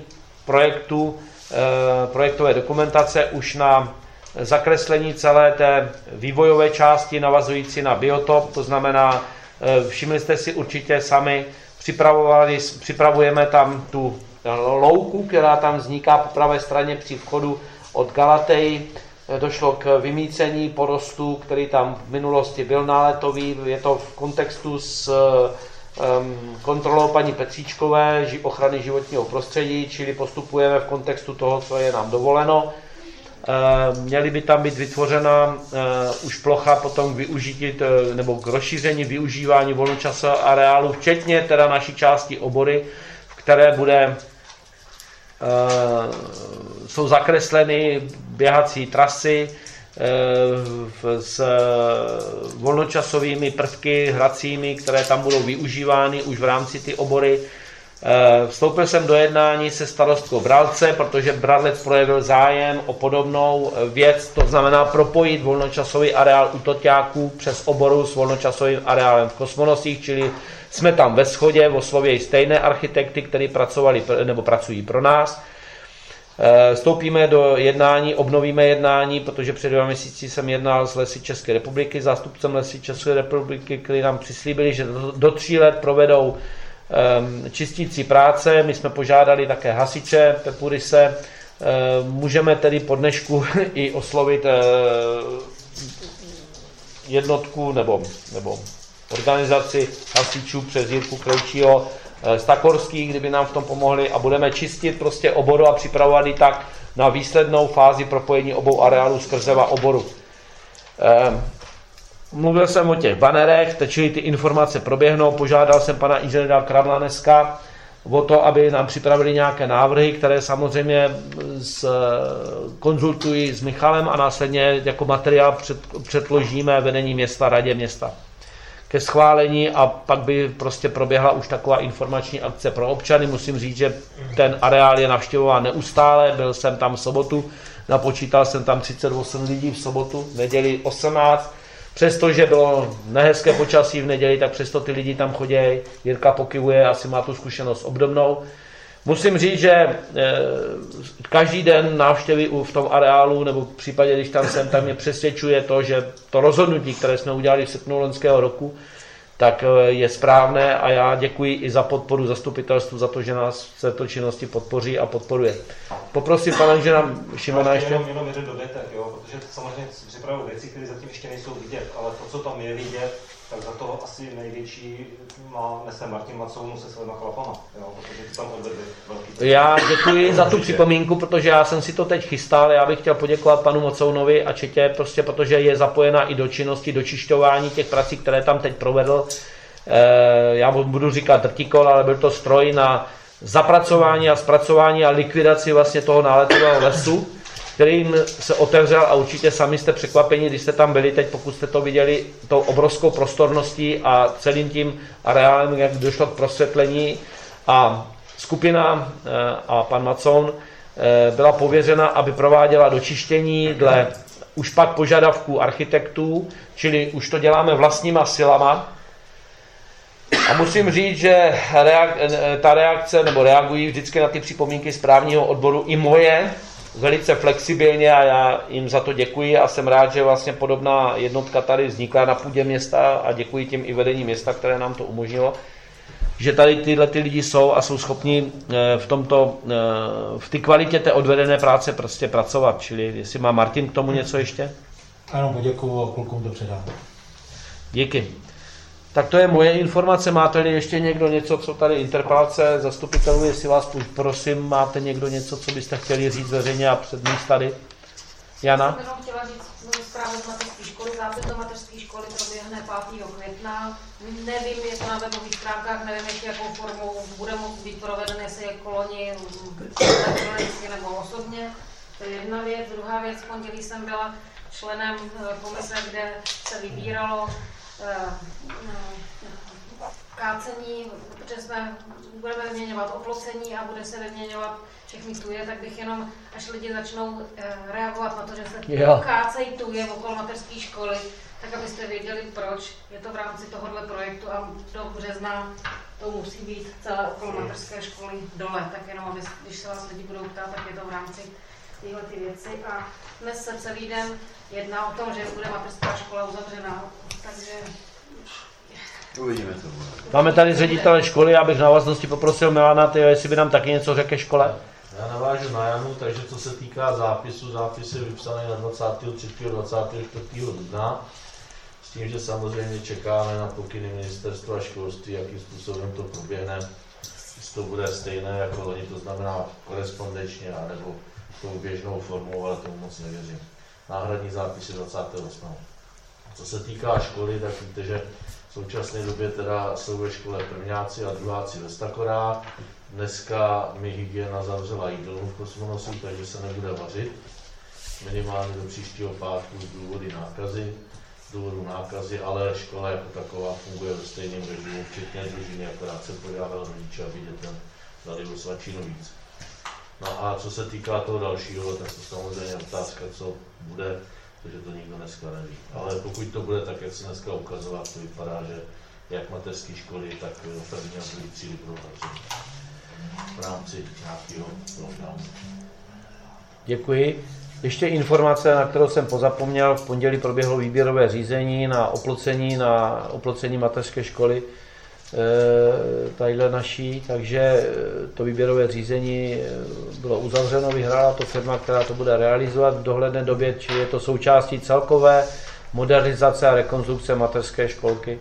projektové dokumentace už na zakreslení celé té vývojové části navazující na biotop, to znamená, všimli jste si určitě sami, připravujeme tam tu louku, která tam vzniká po pravé straně při vchodu od Galatej. Došlo k vymýcení porostu, který tam v minulosti byl náletový, je to v kontextu s kontrolou paní Petříčkové ochrany životního prostředí, čili postupujeme v kontextu toho, co je nám dovoleno. Měly by tam být vytvořena už plocha potom k využití nebo k rozšíření využívání volnočasového areálu, včetně teda naší části Obory, v které jsou zakresleny běhací trasy s volnočasovými prvky hracími, které tam budou využívány už v rámci ty Obory. Vstoupil jsem do jednání se starostkou Bralce, protože Bradlec projevil zájem o podobnou věc, to znamená propojit volnočasový areál u Toťáků přes Oboru s volnočasovým areálem v Kosmonosích, čili jsme tam ve shodě, oslovějí stejné architekty, kteří pracují pro nás. Vstoupíme do jednání, obnovíme jednání, protože před 2 měsíci jsem jednal s Lesy České republiky, zástupcem Lesy České republiky, kteří nám přislíbili, že do 3 let provedou čistící práce. My jsme požádali také hasiče Pepurise. Můžeme tedy po dnešku i oslovit jednotku nebo organizaci hasičů přes Jirku Krejčího z Takorských, kdyby nám v tom pomohli, a budeme čistit prostě Oboru a připravovat ji tak na výslednou fázi propojení obou areálů skrzeva Oboru. Mluvil jsem o těch banerech, čili ty informace proběhnou, požádal jsem pana inženýra Karla dneska o to, aby nám připravili nějaké návrhy, které samozřejmě konzultují s Michalem a následně jako materiál předložíme vedení města, radě města ke schválení, a pak by prostě proběhla už taková informační akce pro občany. Musím říct, že ten areál je navštěvován neustále, byl jsem tam v sobotu, napočítal jsem tam 38 lidí v sobotu, v neděli 18, přestože bylo nehezké počasí v neděli, tak přesto ty lidi tam chodí. Jirka pokyvuje, asi má tu zkušenost obdobnou. musím říct, že každý den návštěvy v tom areálu, nebo v případě, když tam jsem, tam mě přesvědčuje to, že to rozhodnutí, které jsme udělali v srpnu loňského roku, tak je správné a já děkuji i za podporu zastupitelstvu, za to, že nás v této činnosti podpoří a podporuje. Poprosím pana inženýra Šimona ještě. Jenom jeden dodatek, jo, protože samozřejmě připravují věci, které zatím ještě nejsou vidět, ale to, co tam je vidět, tak za to asi největší nese Martin Macoun se svýma chlapama, jo, protože ty tam odvedli velký. Já děkuji za tu připomínku, protože já jsem si to teď chystal, já bych chtěl poděkovat panu Macounovi a Četě, prostě protože je zapojená i do činnosti, do čišťování těch prací, které tam teď provedl. Já budu říkat drtikol, ale byl to stroj na zapracování a zpracování a likvidaci vlastně toho náletového lesu, kterým se otevřel a určitě sami jste překvapeni, když jste tam byli teď, pokud jste to viděli, tou obrovskou prostorností a celým tím areálem, jak došlo k prosvětlení. A skupina a pan Macoun byla pověřena, aby prováděla dočištění dle už pak požadavků architektů, čili už to děláme vlastníma silama. A musím říct, že ta reakce, nebo reagují vždycky na ty připomínky správního odboru i moje, velice flexibilně a já jim za to děkuji a jsem rád, že vlastně podobná jednotka tady vznikla na půdě města a děkuji tím i vedení města, které nám to umožnilo, že tady tyhle ty lidi jsou a jsou schopni v té kvalitě té odvedené práce prostě pracovat. Čili jestli má Martin k tomu něco ještě? Ano, poděkuju a klukům to předám. Díky. Tak to je moje informace. Máte-li ještě někdo něco, co tady interpelace zastupitelů, jestli vás prosím, máte někdo něco, co byste chtěli říct veřejně a předmíst tady? Jana? Já jsem chtěla říct zprávu z mateřské školy. Zápis do mateřské školy proběhne 5. května. Nevím, je to na webových stránkách, nevím ještě jakou formou bude moct být proveden, jestli je koloni nebo osobně. To je jedna věc. Druhá věc, v pondělí jsem byla členem komise, kde se vybíralo kácení, protože budeme vyměňovat oplocení a bude se vyměňovat všechny tuje, tak bych jenom, až lidi začnou reagovat na to, že se kácejí tuje okolo mateřské školy, tak abyste věděli proč. Je to v rámci tohohle projektu a do března to musí být celé okolo mateřské školy dole, tak jenom, aby, když se vás lidi budou ptát, tak je to v rámci tyhle ty věci. A dnes se celý den jedná o tom, že bude mateřská škola uzavřená, takže uvidíme to. Máme tady ředitele školy, já bych v návaznosti poprosil Milana, jestli by nám taky něco řekl ke škole. Já navážu na Janu, takže co se týká zápisu, zápis je vypsaný na 23. a 24. dubna, s tím, že samozřejmě čekáme na pokyny ministerstva školství, jakým způsobem to proběhne, jestli to bude stejné jako loni, to znamená korespondenčně, anebo tou běžnou formou, ale tomu moc nevěřím. Náhradní zápis je 28. Co se týká školy, tak víte, že v současné době teda jsou ve škole prvňáci a druháci ve Stakorách. Dneska mi hygiena zavřela jídelnu v Kosmonosu, takže se nebude vařit. Minimálně do příštího pátku z důvodu nákazy, ale škola jako taková funguje ve stejném režimu, včetně družiny, akorát se podával rodiče, aby dětem dali o svačinu víc. No a co se týká toho dalšího, tak to samozřejmě otázka, co bude, protože to nikdo dneska neví. Ale pokud to bude tak, jak se dneska ukazovat, to vypadá, že jak mateřské školy, tak první a druhý třídy budou zavřeny v rámci nějakého programu. Děkuji. Ještě informace, na kterou jsem pozapomněl, v pondělí proběhlo výběrové řízení na oplocení mateřské školy tadyhle naší, takže to výběrové řízení bylo uzavřeno, vyhrála to firma, která to bude realizovat v dohledné době, či je to součástí celkové modernizace a rekonstrukce mateřské školky,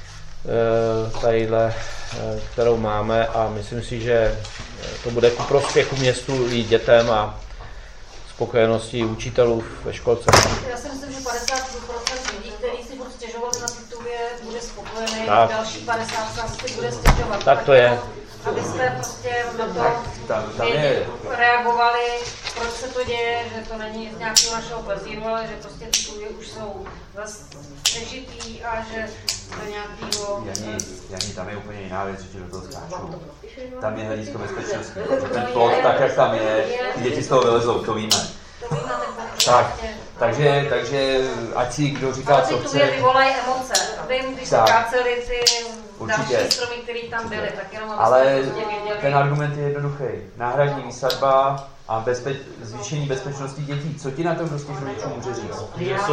tadyhle, kterou máme, a myslím si, že to bude ku prospěchu městu i dětem a spokojenosti učitelů ve školce. Já si myslím, že 50% lidí, kteří si budou stěžovat na titulě, bude spokojený, tak. Další 50% si bude stěžovat. Tak to je. Abyste prostě na to reagovali, proč se to děje, že to není z nějakého našeho plezíru, ale že prostě tituly už jsou přežitý a že to nějakého... Janí, tam je úplně jiná věc, že do toho skáčou. Tam je hledisko bezpečnosti. Ten plot, tak jak tam je, ty děti z toho vylezou, to víme. To víme, tak, takže ať si kdo říká, co chce. Ale ty vyvolají emoce vím, když se káceli ty další stromy, které tam byly, tak jenom ale věděli. ten argument je jednoduchý. Náhradní výsadba a zvýšení bezpečnosti dětí. Co ti na to prostě rodičům může říct?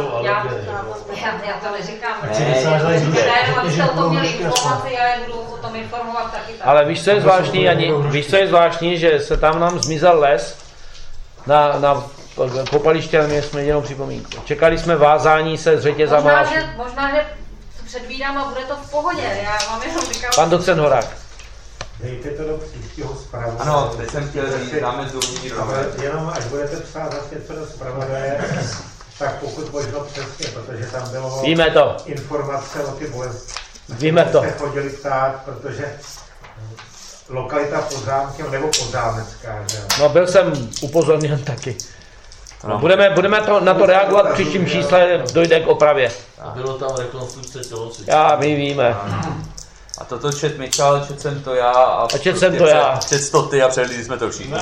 Já to neříkám. Já jenom, abyste o tom měli informaci, já je budu o tom informovat taky. Ale víš, co je zvláštní, víš, co je zvláštní, že se tam nám zmizel les na popaliště, my jsme jenom připomínku. Čekali jsme vázání se s řetězama. Možná, že předvídám a bude to v pohodě. Já vám jenom říkám. Pan docent Horák. Dejte to do příštího zpravodaje. Ano, teď jsem chtěl říct, dáme zdůvodnění. Jenom až budete psát zase něco do zpravodaje, tak pokud možno přesně, protože tam bylo informace o ty bolesti. Víme to. Jste chodili ptát, protože lokalita pod zámkem nebo podzámecká, že? No byl jsem upozorněn taky. No, budeme na to reagovat v příštím čísle, dojde k opravě. A bylo tam rekonstrukce tělocvičny. My víme. A toto čet Michal, čet jsem to já a čet jsem to já. Čet to ty a přehlídli jsme to všichni.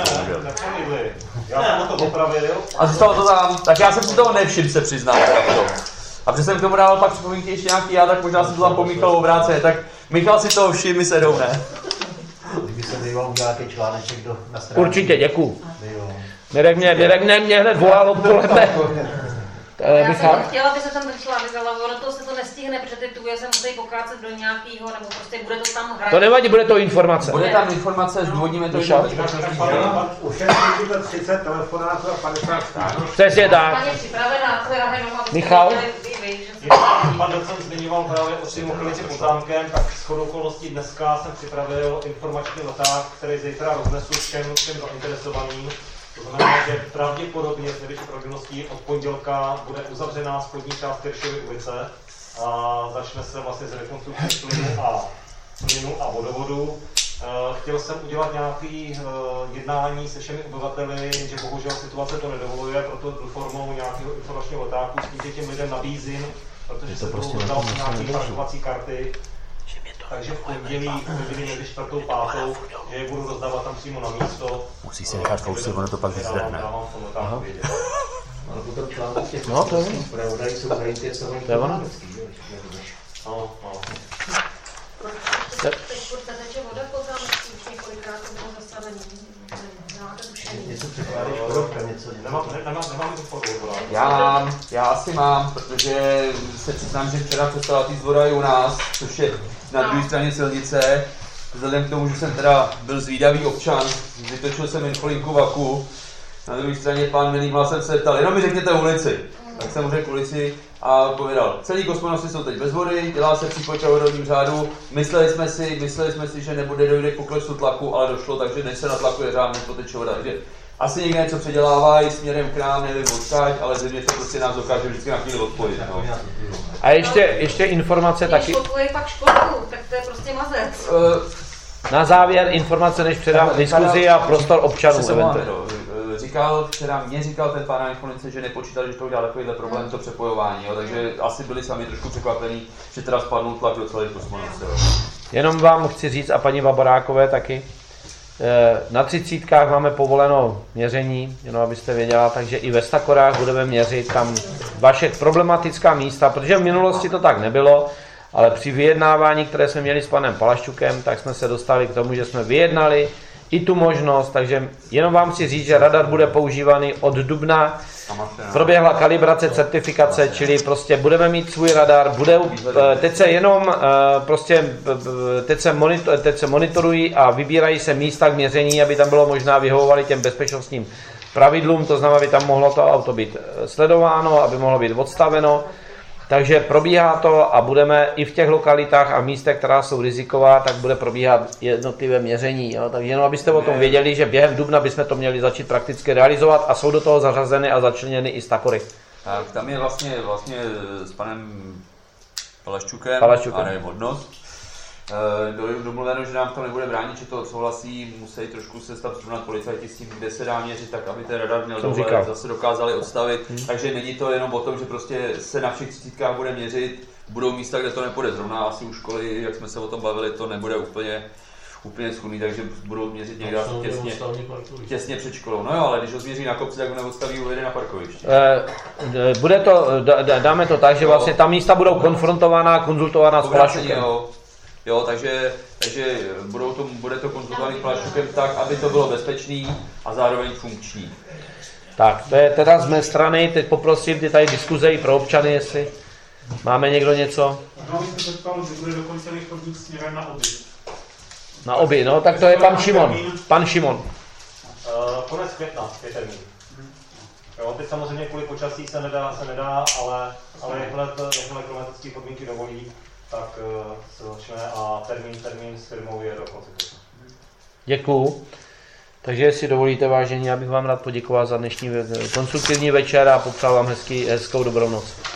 Já jsem to opravil. A zůstalo to tam, tak já jsem si toho nevšiml, se přiznám. A protože jsem k tomu dával pak připomínky ještě nějaký já, tak možná jsem to tam pomíchal obráceně, tak Michal si toho všiml, my se jdou, ne? Kdyby se býval nějaký článeček na straně. Určitě, děkuju. Mirek mě hned volal odpoledne. Já jsem chtěla, aby se tam ten článek dal, ale ono to se to nestihne, protože ty tuje se musí pokácet do nějakého, nebo prostě bude to tam hrát. To nevadí, bude to informace. Bude tam informace, zdůvodníme to. Už je 30 telefonátů a 50 států. Přesně tak. Michal? Pan docent zmiňoval právě o Šimochlici pod zámkem, tak shodou okolností dneska jsem připravil informační leták, který zítra roznesu všem zainteresovaným. To znamená, že pravděpodobně s největší pravděpodobností od pondělka bude uzavřená spodní část Teršovy ulice a začne se vlastně z rekonstrukcí plynu a vodovodu. Chtěl jsem udělat nějaké jednání se všemi obyvateli, že bohužel situace to nedovoluje, proto formou nějakého informačního letáku s tím, že těm lidem nabízím, protože se budou rozdávat nějaké parkovací karty. Takže v pondělí mezi 4. a 5. že je budu rozdávat tam přímo na místo. Musí si nechat kousek, ono to pak vyzdrhne. Ale potom článek těch zpravodaj jsou zainteresovaní. To je ono. Teď teče voda po zámečku, už několikrát to bylo zastavený. Něco překládáš porovka, něco. Nemám to foru. Já asi mám, protože se přiznám, že včera přestala týt voda i u nás, což je na druhé straně silnice. Vzhledem k tomu, že jsem teda byl zvídavý občan, vytočil jsem infolinku vaku. Na druhé straně pán milým hlasem se ptal, jenom mi řekněte ulici. Tak jsem mu řekl ulici a povědal, celý kosmonauti jsou teď bez vody, dělá se přípočet o vodním řádu, mysleli jsme si, že dojde k poklesu tlaku, ale došlo, takže než se natlakuje řád, než poteče voda. Takže asi někde něco předělávají směrem k nám, nevím odkud, ale země to prostě nás dokáže vždycky na chvíli odpojit. No. A ještě informace taky. Když školku je pak školku, tak to je prostě mazec. Na závěr informace, než předám diskuzi a prostor občanů. Říkal ten pán na infonice, že nepočítali, že to udělá takovýhle problém, to přepojování, jo, takže asi byli sami trošku překvapení, že teda spadnul tlak do celé kosmonace. Jenom vám chci říct, a paní Baborákové taky, na 30 máme povoleno měření, jenom abyste věděla, takže i ve Stakorách budeme měřit tam vaše problematická místa, protože v minulosti to tak nebylo, ale při vyjednávání, které jsme měli s panem Palaščukem, tak jsme se dostali k tomu, že jsme vyjednali i tu možnost, takže jenom vám chci říct, že radar bude používaný od dubna. Proběhla kalibrace, certifikace, čili prostě budeme mít svůj radar, teď se monitorují a vybírají se místa k měření, aby tam bylo možná vyhovovali těm bezpečnostním pravidlům, to znamená, aby tam mohlo to auto být sledováno, aby mohlo být odstaveno. Takže probíhá to a budeme i v těch lokalitách a místech, která jsou riziková, tak bude probíhat jednotlivé měření. Jo? Takže jenom abyste o tom věděli, že během dubna bychom to měli začít prakticky realizovat a jsou do toho zařazeny a začleněny i Stakory. Tak tam je vlastně s panem Palaščukem. A nevím, hodnost. Domluveno, že nám to nebude bránit, že to odsouhlasí, musí trošku se srovnat policajti s tím, kde se dá měřit, tak aby ten radar měl dohled, zase dokázali odstavit. Takže není to jenom o tom, že prostě se na všech 30 bude měřit, budou místa, kde to nepůjde. Zrovna asi u školy, jak jsme se o tom bavili, to nebude úplně shodný, takže budou měřit někde těsně před školou. No jo, ale když ho změří na kopci, tak ho neodstaví ujede na parkoviště. Bude to, dáme to tak, že vlastně ta místa budou konfrontovaná, konzultovaná s Plašukem. Jo, takže bude to konzultovaný s Plašukem tak, aby to bylo bezpečný a zároveň funkční. Tak, to je teda z mé strany, teď poprosím ty tady diskuze i pro občany, jestli máme někdo něco. No, bych se zeptal, že bude dokonce chodník směrem na Oby. Na Oby, no, tak to je pan Šimon. Pan Šimon. Konec května je termín. Jo, teď samozřejmě kvůli počasí se nedá, ale jakmile klimatické podmínky dovolí, tak se začne a termín s firmou je do konce května. Děkuju. Takže jestli dovolíte, vážení, já bych vám rád poděkoval za dnešní konstruktivní večer a popřál vám hezkou dobrou noc.